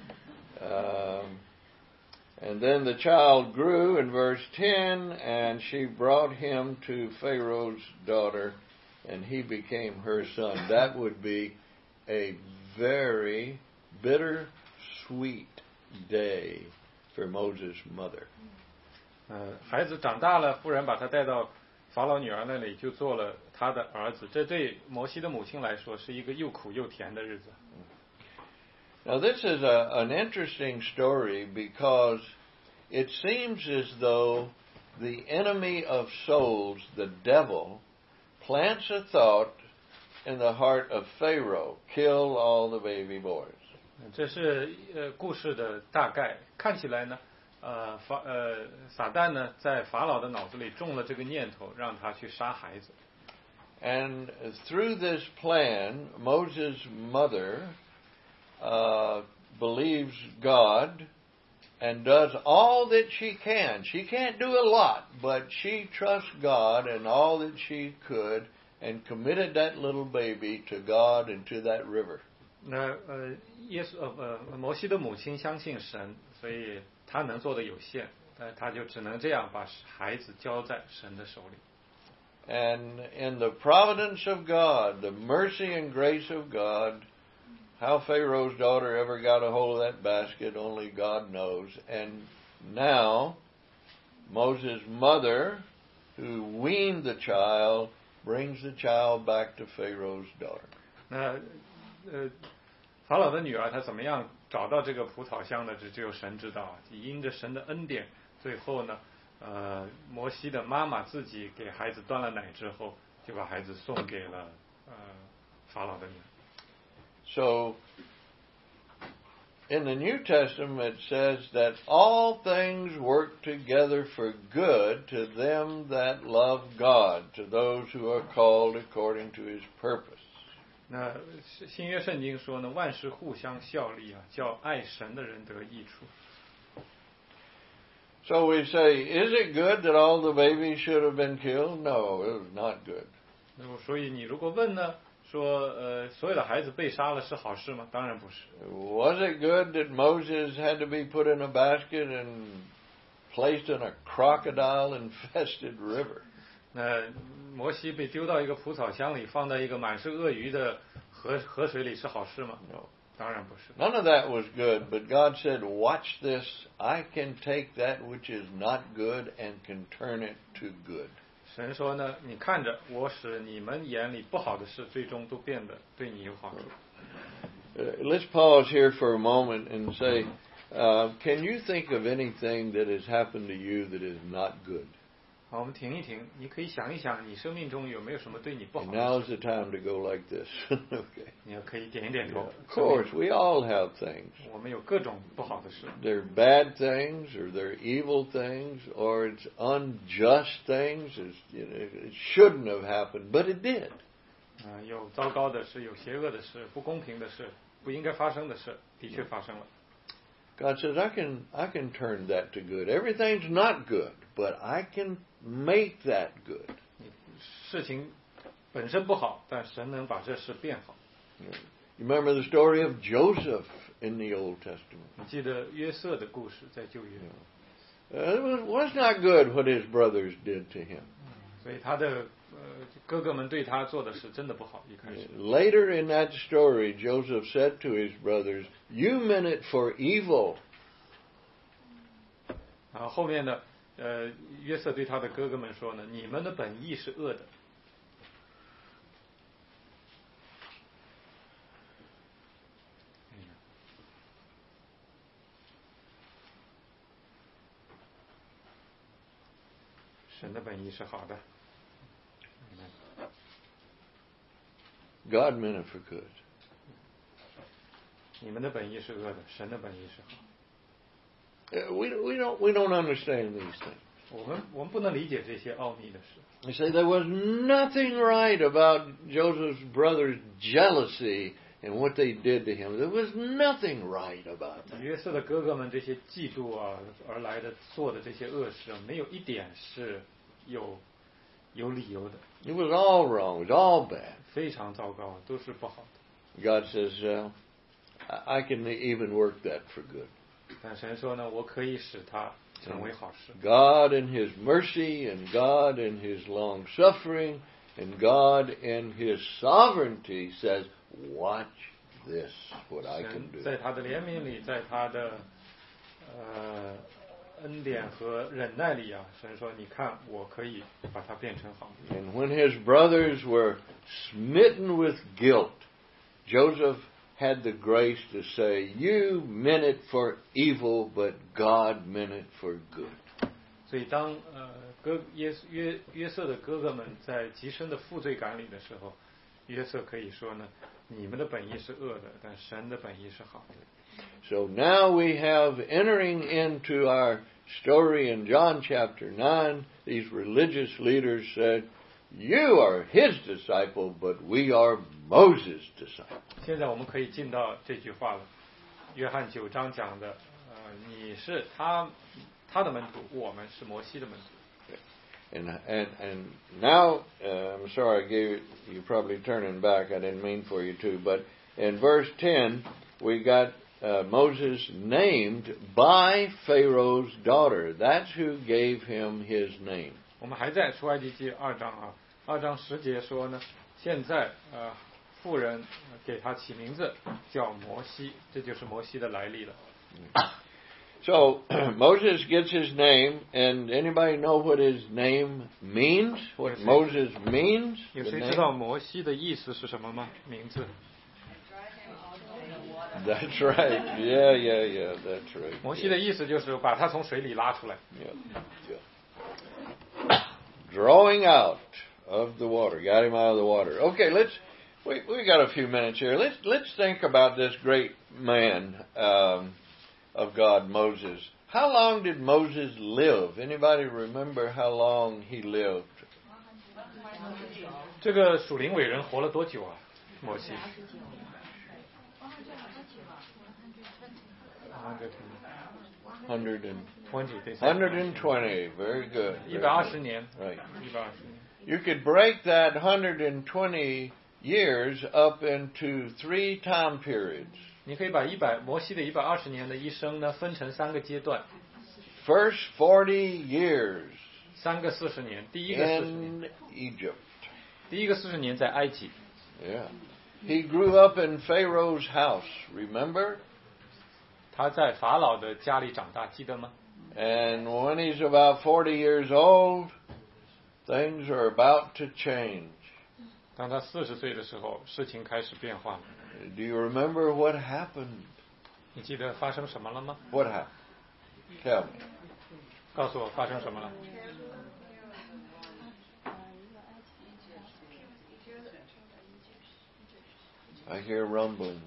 And then the child grew in verse 10, and she brought him to Pharaoh's daughter, and he became her son. That would be a very bittersweet day for Moses' mother. 孩子长大了，夫人把他带到法老女儿那里，就做了他的儿子。这对摩西的母亲来说是一个又苦又甜的日子。 Now this is an interesting story because it seems as though the enemy of souls, the devil, plants a thought in the heart of Pharaoh, kill all the baby boys. 这是故事的大概。看起来呢，撒旦呢在法老的脑子里种了这个念头，让他去杀孩子。 And through this plan, Moses' mother believes God and does all that she can. She can't do a lot, but she trusts God and all that she could and committed that little baby to God and to that river. 那摩西的母亲相信神，所以他能做的有限，但他就只能这样把孩子交在神的手里。 And in the providence of God, the mercy and grace of God, how Pharaoh's daughter ever got a hold of that basket, only God knows. And now, Moses' mother, who weaned the child, brings the child back to Pharaoh's daughter. 那法老的女儿她怎么样找到这个葡萄香的？这只有神知道。因着神的恩典，最后呢，摩西的妈妈自己给孩子端了奶之后，就把孩子送给了法老的女儿。 So, in the New Testament it says that all things work together for good to them that love God, to those who are called according to His purpose. 那新约圣经说呢，万事互相效力啊，叫爱神的人得益处。 So we say, is it good that all the babies should have been killed? No, it was not good. 所以你如果问呢，说所有的孩子被杀了是好事吗？当然不是。 Was it good that Moses had to be put in a basket and placed in a crocodile-infested river? 那摩西被丢到一个蒲草箱里，放在一个满是鳄鱼的河水里是好事吗？ No. 当然不是。 None of that was good, but God said, watch this. I can take that which is not good and can turn it to good. 神说呢，你看着，我使你们眼里不好的事，最终都变得对你有好处。 Let's pause here for a moment and say, can you think of anything that has happened to you that is not good? 好，我们停一停，你可以想一想，你生命中有没有什么对你不好 And 的 now's 事？ the time to go like this. Okay. 你也可以点一点头。 Of course, we all have things. 我们有各种不好的事， They're bad things, or they're evil things, or it's unjust things. It shouldn't have happened, but it did. 有糟糕的事，有邪恶的事，不公平的事，不应该发生的事，的确发生了。 God says, I can turn that to good. Everything's not good, but I can make that good. 事情本身不好，但神能把这事变好。 You remember the story of Joseph in the Old Testament. 你记得约瑟的故事在旧约， It was not good what his brothers did to him. 所以他的哥哥们对他做的事真的不好。一开始， Later in that story, Joseph said to his brothers, "You meant it for evil." 然后后面的约瑟对他的哥哥们说呢：“你们的本意是恶的。” 神的本意是好的。 God meant it for good. 你们的本意是恶的，神的本意是好。 We don't understand these things. 我们不能理解这些奥秘的事。 They say there was nothing right about Joseph's brothers' jealousy and what they did to him. There was nothing right about that. 约瑟的哥哥们这些嫉妒啊而来的做的这些恶事，没有一点是有理由的， It was all wrong. It was all bad. 非常糟糕，都是不好的。 God says, I can even work that for good. 但神说呢，我可以使它成为好事。 God in His mercy and God in His long suffering and God in His sovereignty says, watch this, what I 神 can do. 在他的怜悯里，在他的恩典和忍耐里啊，神说：“你看，我可以把它变成好。” And when his brothers were smitten with guilt, Joseph had the grace to say, "You meant it for evil, but God meant it for good." 所以当约瑟的哥哥们在极深的负罪感里的时候，约瑟可以说呢：“你们的本意是恶的，但神的本意是好的。” So now we have entering into our story in John chapter 9, these religious leaders said, "You are his disciple, but we are Moses' disciple." 现在我们可以进到这句话了。约翰9章讲的，你是他的门徒，我们是摩西的门徒。 And now, I'm sorry I gave you probably turning back. I didn't mean for you to, but in verse 10, we got Moses named by Pharaoh's daughter. That's who gave him his name. 我们还在出埃及记2章啊，2章10节说呢，现在妇人给他起名字叫摩西，这就是摩西的来历了。 So Moses gets his name, and anybody know what his name means? What Moses means? 有 The 谁 name? 知道摩西的意思是什么吗？名字？ That's right. Yeah. That's right. 摩西的意思就是把他从水里拉出来。 Yeah. Drawing out of the water, got him out of the water. Okay, we got a few minutes here. Let's think about this great man of God, Moses. How long did Moses live? Anybody remember how long he lived? 这个属灵伟人活了多久啊？摩西。 120. Very good. 120年。 Right. 120年。 You could break that 120 years up into 3 time periods. 你可以把摩西的120年的一生呢分成3个阶段。 First 40 years 3个40年，第一个40年， in Egypt. 第一个40年在埃及。 Yeah. He grew up in Pharaoh's house, remember? 他在法老的家里长大，记得吗？ And when he's about 40 years old, things are about to change. 当他40岁的时候，事情开始变化了。 Do you remember what happened? 你记得发生什么了吗？ What happened? Tell me. 告诉我发生什么了？ I hear rumblings.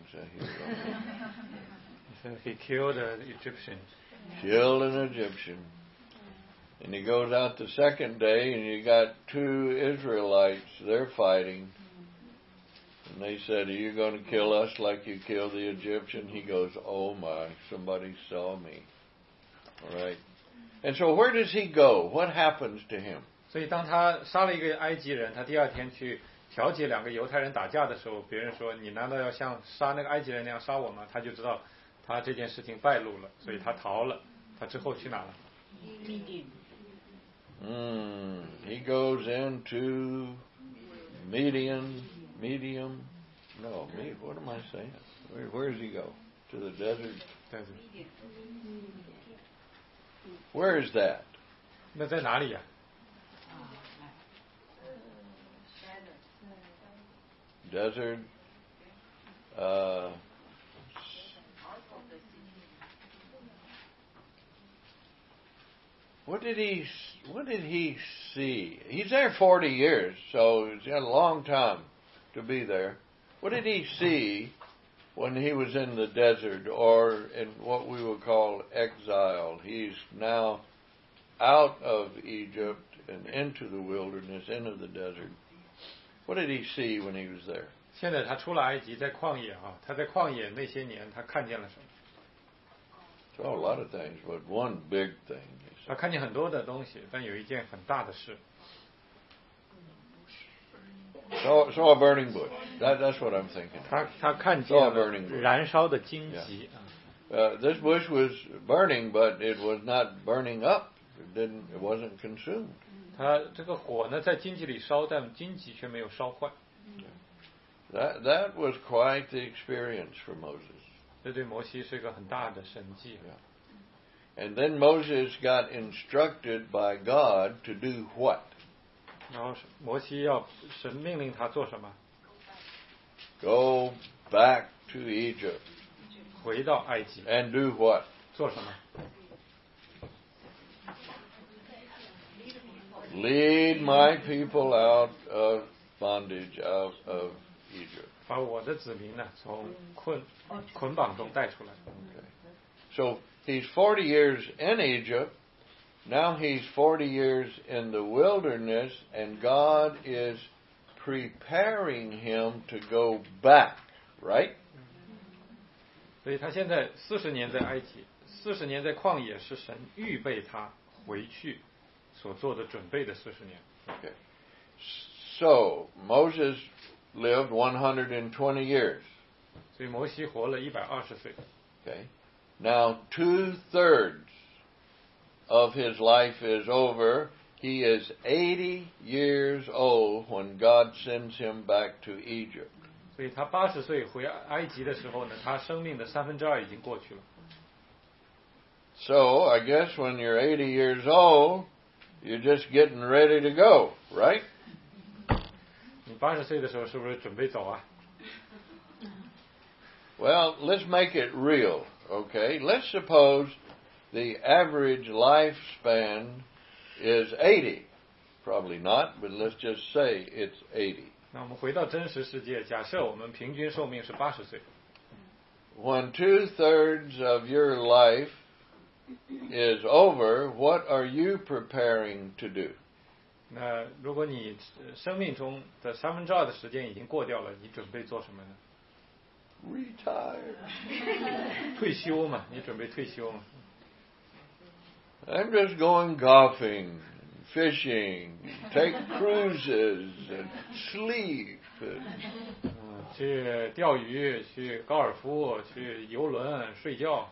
He killed an Egyptian. Killed an Egyptian. And he goes out the second day, and you got 2 Israelites. They're fighting. And they said, "Are you going to kill us like you killed the Egyptian?" He goes, "Oh my, somebody saw me." All right. And so where does he go? What happens to him? 所以当他杀了一个埃及人，他第二天去调解2个犹太人打架的时候，别人说：“你难道要像杀那个埃及人那样杀我吗？”他就知道他这件事情败露了，所以他逃了。他之后去哪了？ He goes into Medium. No, what am I saying? Where does he go? To the desert? Where is that? 那在哪里呀？ Desert. What did he see? He's there 40 years, so it's a long time to be there. What did he see when he was in the desert, or in what we would call exile? He's now out of Egypt and into the wilderness, into the desert. What did he see when he was there? 现在他出了埃及，在旷野啊，他在旷野那些年，他看见了什么？ Saw a lot of things, but one big thing. 他看见很多的东西，但有一件很大的事。 Saw a burning bush. That's what I'm thinking. 他看见了燃烧的荆棘。 This bush was burning, but it was not burning up. It wasn't consumed. 他这个火呢，在荆棘里烧，但荆棘却没有烧坏。 That was quite the experience for Moses. 这对摩西是一个很大的神迹。 And then Moses got instructed by God to do what? 然后摩西要神命令他做什么？ Go back to Egypt. 回到埃及。 And do what? 做什么？ Lead my people out of bondage, out of Egypt. 把我的子民呢，从捆绑中带出来。 Okay. So he's 40 years in Egypt. Now he's 40 years in the wilderness, and God is preparing him to go back, right? 所以他现在40年在埃及，40年在旷野，是神预备他回去所做的准备的40年。 Okay. So Moses lived 120 years. 所以摩西活了120岁。 Okay. Now 2/3 of his life is over. He is 80 years old when God sends him back to Egypt. 所以他80岁回埃及的时候呢，他生命的2/3已经过去了。 So I guess when you're 80 years old, you're just getting ready to go, right? 你80岁的时候是不是准备走啊？ Well, let's make it real, okay? Let's suppose the average lifespan is 80. Probably not, but let's just say it's 80. 那我们回到真实世界，假设我们平均寿命是80岁。 When 2/3 of your life is over, what are you preparing to do? 那如果你生命中的2/3的时间已经过掉了，你准备做什么呢？ Retire. 退休嘛，你准备退休嘛？ I'm just going golfing, fishing, take cruises, and sleep. 去钓鱼，去高尔夫，去游轮，睡觉。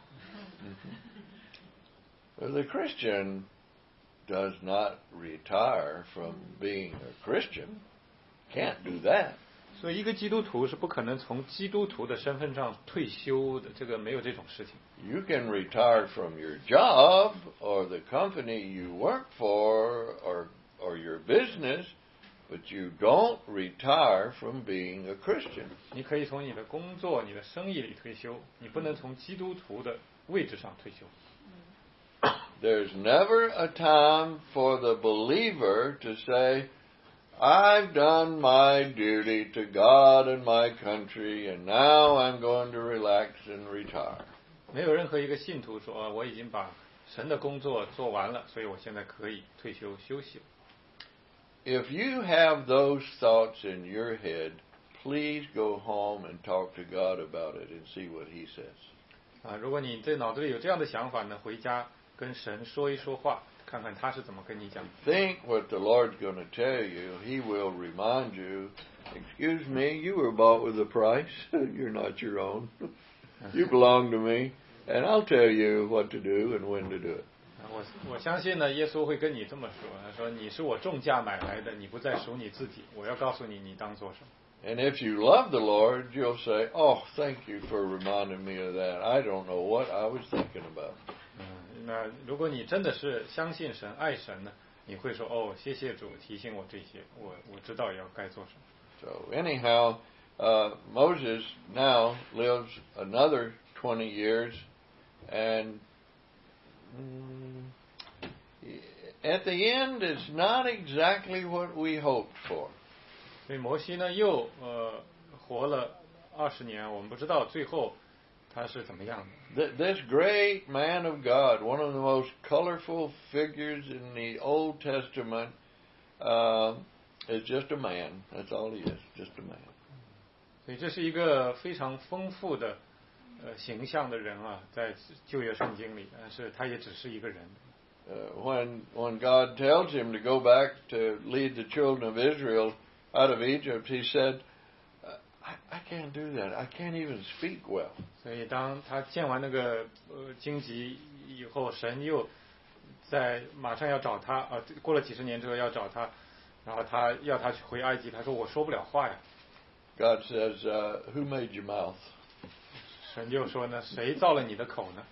The Christian does not retire from being a Christian. Can't do that. 所以一个基督徒是不可能从基督徒的身份上退休的，这个没有这种事情。 You can retire from your job or the company you work for or your business, but you don't retire from being a Christian. 你可以从你的工作、你的生意里退休，你不能从基督徒的位置上退休。 There's never a time for the believer to say, I've done my duty to God and my country, and now I'm going to relax and retire. 没有任何一个信徒说，我已经把神的工作做完了，所以我现在可以退休休息了。 If you have those thoughts in your head, please go home and talk to God about it and see what He says. 如果你这脑子里有这样的想法呢，回家跟神说一说话，看看他是怎么跟你讲。 Think what the Lord's going to tell you. He will remind you, excuse me, you were bought with a price. You're not your own. You belong to me, and I'll tell you what to do and when to do it. 我相信呢，耶稣会跟你这么说，他说你是我重价买来的，你不再属你自己，我要告诉你，你当做什么。 And if you love the Lord, you'll say, oh, thank you for reminding me of that. I don't know what I was thinking about. 那如果你真的是相信神、爱神呢，你会说，哦，谢谢主提醒我这些，我知道要该做什么。 So anyhow, Moses now lives another 20 years, and at the end, it's not exactly what we hoped for. 所以摩西呢，又活了20年，我们不知道最后他是怎么样的。 This great man of God, one of the most colorful figures in the Old Testament, is just a man. That's all he is, just a man. 所以这是一个非常丰富的形象的人啊，在旧约圣经里，但是他也只是一个人。 When God tells him to go back to lead the children of Israel out of Egypt, he said, I can't do that. I can't even speak well. 所以当他见完那个荆棘以后，神又马上要找他过了几十年之后要找他，然后他要他去回埃及，他说我说不了话呀。 God says, who made your mouth? 神就说呢，谁造了你的口呢？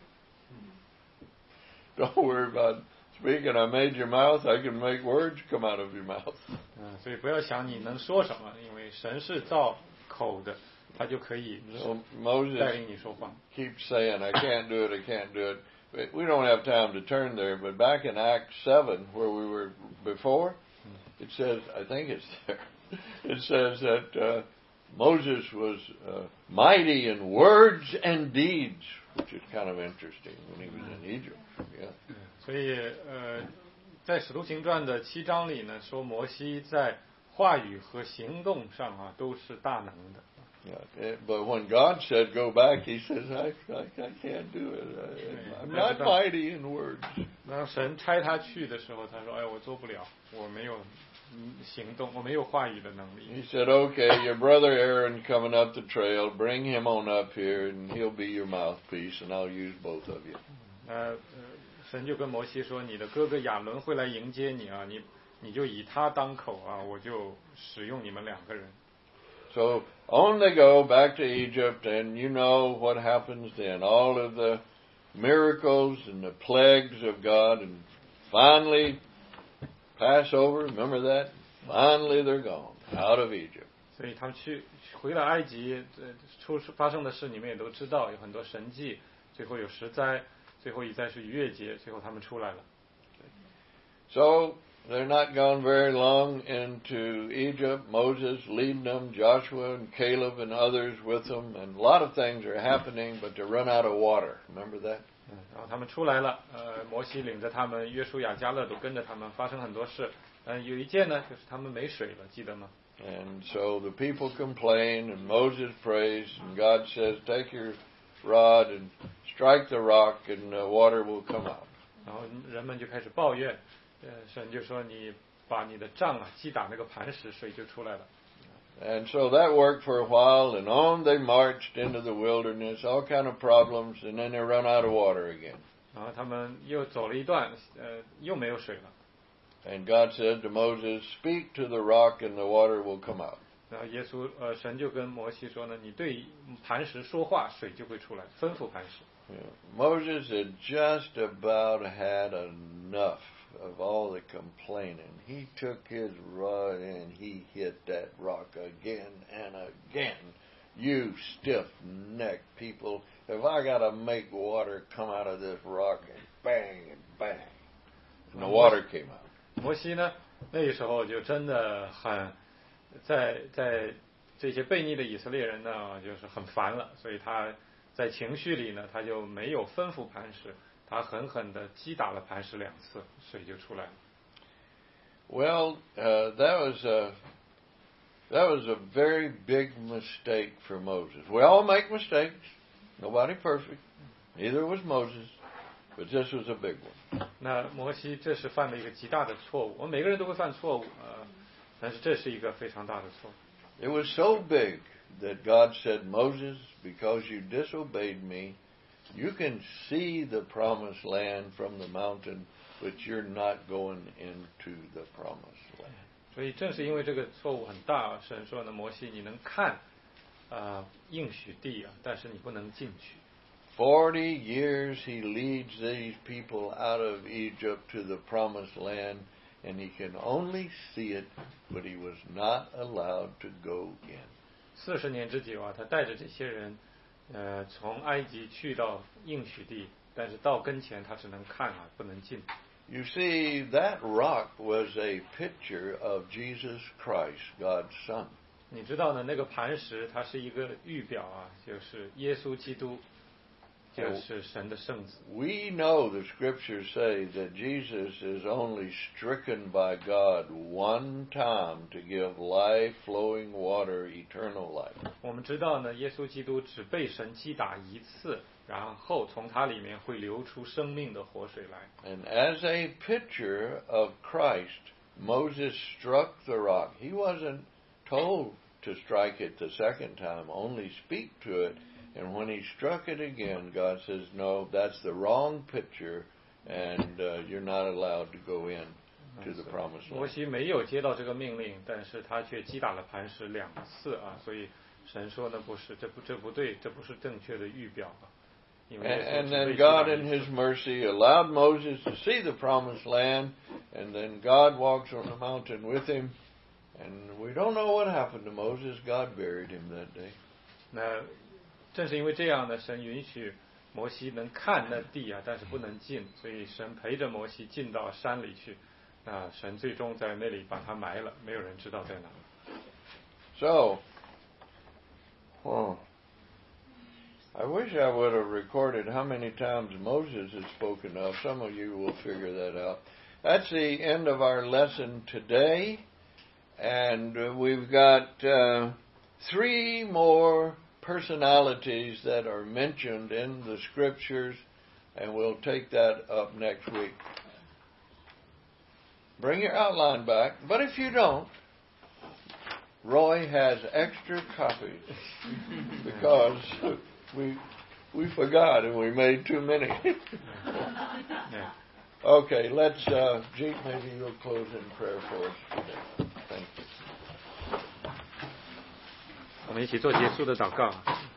Don't worry about speaking. I made your mouth. I can make words come out of your mouth. 所以不要想你能说什么，因为神是造口的，他就可以带领你说话。 Keeps saying, I can't do it, I can't do it. But we don't have time to turn there, but back in Acts 7, where we were before, it says, I think it's there, it says that Moses was mighty in words and deeds, which is kind of interesting when he was in Egypt. Yeah. 所以在使徒行传的7章里呢，说摩西在话语和行动上啊都是大能的。 Yeah, but when God said go back, He says I can't do it. I'm not mighty in words. 当神差他去的时候，他说：“哎，我做不了，我没有行动，我没有话语的能力。” He said, "Okay, your brother Aaron coming up the trail. Bring him on up here, and he'll be your mouthpiece, and I'll use both of you." 神就跟摩西说：“你的哥哥亚伦会来迎接你啊，你就以他当口啊，我就使用你们2个人。” So on they go back to Egypt, and you know what happens then. All of the miracles and the plagues of God, and finally Passover, remember that? Finally they're gone out of Egypt. 所以他们回了埃及，发生的事你们也都知道，有很多神迹，最后有10灾，最后一灾是逾越节，最后他们出来了。 So they're not gone very long into Egypt. Moses leading them, Joshua and Caleb and others with them, and a lot of things are happening, but they run out of water. Remember that? 然后他们出来了，摩西领着他们，约书亚、迦勒都跟着他们，发生很多事。有一件呢，就是他们没水了，记得吗？ And so the people complain, and Moses prays, and God says, "Take your rod and strike the rock, and the water will come out." 然后人们就开始抱怨，神就说：“你把你的杖击打那个磐石，水就出来了。” And so that worked for a while, and on they marched into the wilderness, all kind of problems, and then they run out of water again. 然后他们又走了一段，又没有水了。 And God said to Moses, "Speak to the rock, and the water will come out." 然后神就跟摩西说呢：“你对磐石说话，水就会出来，吩咐磐石。” Moses had just about had enough of all the complaining. He took his rod and he hit that rock again and again. You stiff-necked people, if I got to make water come out of this rock, and bang and bang, and the water came out. 摩西呢， 那个时候就真的很在这些悖逆的以色列人呢，就是很烦了，所以他在情绪里呢，他就没有吩咐磐石，他狠狠地击打了磐石2次，水就出来了。 Well, that was a very big mistake for Moses. We all make mistakes. Nobody perfect. Neither was Moses. But this was a big one. 那摩西这是犯了一个极大的错误，我们每个人都会犯错误但是这是一个非常大的错误。 It was so big that God said, Moses, because you disobeyed me, you can see the promised land from the mountain, but you're not going into the promised land. 所以正是因为这个错误很大，神说呢，摩西你能看应许地但是你不能进去。 40 years he leads these people out of Egypt to the promised land, and he can only see it, but he was not allowed to go in. 40年之久他带着这些人从埃及去到应许地，但是到跟前他只能看不能进。 You see, that rock was a picture of Jesus Christ, God's Son. 你知道呢，那个磐石它是一个预表就是耶稣基督，就是神的圣子。 We know the scriptures say that Jesus is only stricken by God one time to give life, flowing water, eternal life. 我们知道呢，耶稣基督只被神击打1次，然后从它里面会流出生命的活水来。 And as a picture of Christ, Moses struck the rock. He wasn't told to strike it the second time, only speak to it. And when he struck it again, God says, no, that's the wrong picture, and you're not allowed to go in to the promised land. 摩西没有接到这个命令，但是他却击打了磐石2次所以神说呢，不是，这不对，这不是正确的预表 And then God in His mercy allowed Moses to see the promised land, and then God walks on the mountain with him, and we don't know what happened to Moses. God buried him that day. 那正是因为这样呢，神允许摩西能看那地但是不能进，所以神陪着摩西进到山里去。神最终在那里把他埋了，没有人知道在哪。 So, I wish I would have recorded how many times Moses is spoken of. Some of you will figure that out. That's the end of our lesson today, and we've got 3 more personalities that are mentioned in the scriptures, and we'll take that up next week. Bring your outline back, but if you don't, Roy has extra copies because we forgot and we made too many. Okay, let's Jeet, maybe you'll close in prayer for us today. Thank you. 我们一起做结束的祷告。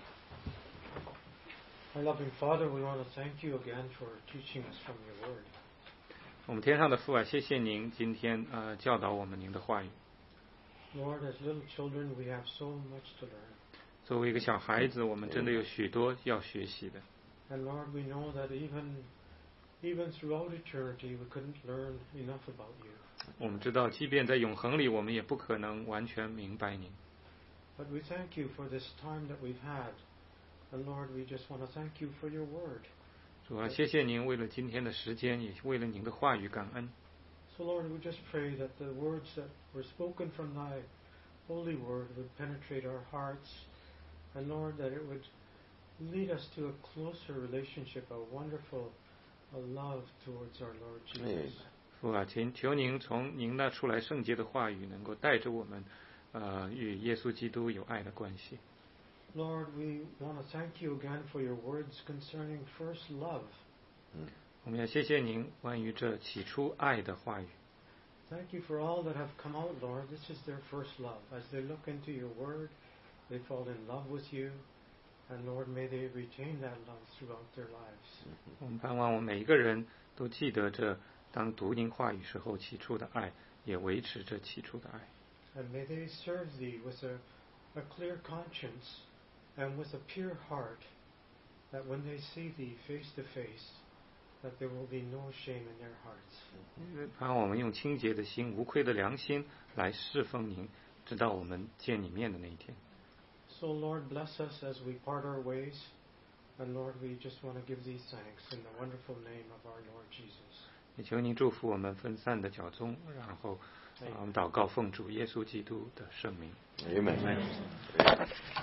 Our loving Father, we want to thank you again for teaching us from your word. 我们天上的父谢谢您今天教导我们您的话语。 Lord, as little children, we have so much to learn. 作为一个小孩子，我们真的有许多要学习的。 And Lord, we know that even throughout eternity, we couldn't learn enough about you. 我们知道，即便在永恒里，我们也不可能完全明白您。 But we thank you for this time that we've had. And Lord, we just want to thank you for your word. 主谢谢您为了今天的时间，也为了您的话语感恩。 So Lord, we just pray that the words that were spoken from thy holy word would penetrate our hearts. And Lord, that it would lead us to a closer relationship, a wonderful love towards our Lord Jesus. 父求您从您那出来圣洁的话语，能够带着我们与耶稣基督有爱的关系。 Lord, we want to thank you again for your words concerning first love. 我们要谢谢您关于这起初爱的话语。 Thank you for all that have come out, Lord. This is their first love. As they look into your word, they fall in love with you. And Lord, may they retain that love throughout their lives. 我们盼望我们每一个人都记得这当读您话语时候起初的爱，也维持这起初的爱。 And may they serve thee with a clear conscience and with a pure heart, that when they see thee face to face, that there will be no shame in their hearts. 盼望我们用清洁的心、无愧的良心来侍奉您，直到我们见你面的那一天。 So Lord, bless us as we part our ways. And Lord, we just want to give these thanks in the wonderful name of our Lord Jesus. 也求您祝福我们分散的脚踪，然后我们祷告奉主耶稣基督的圣名。 Amen.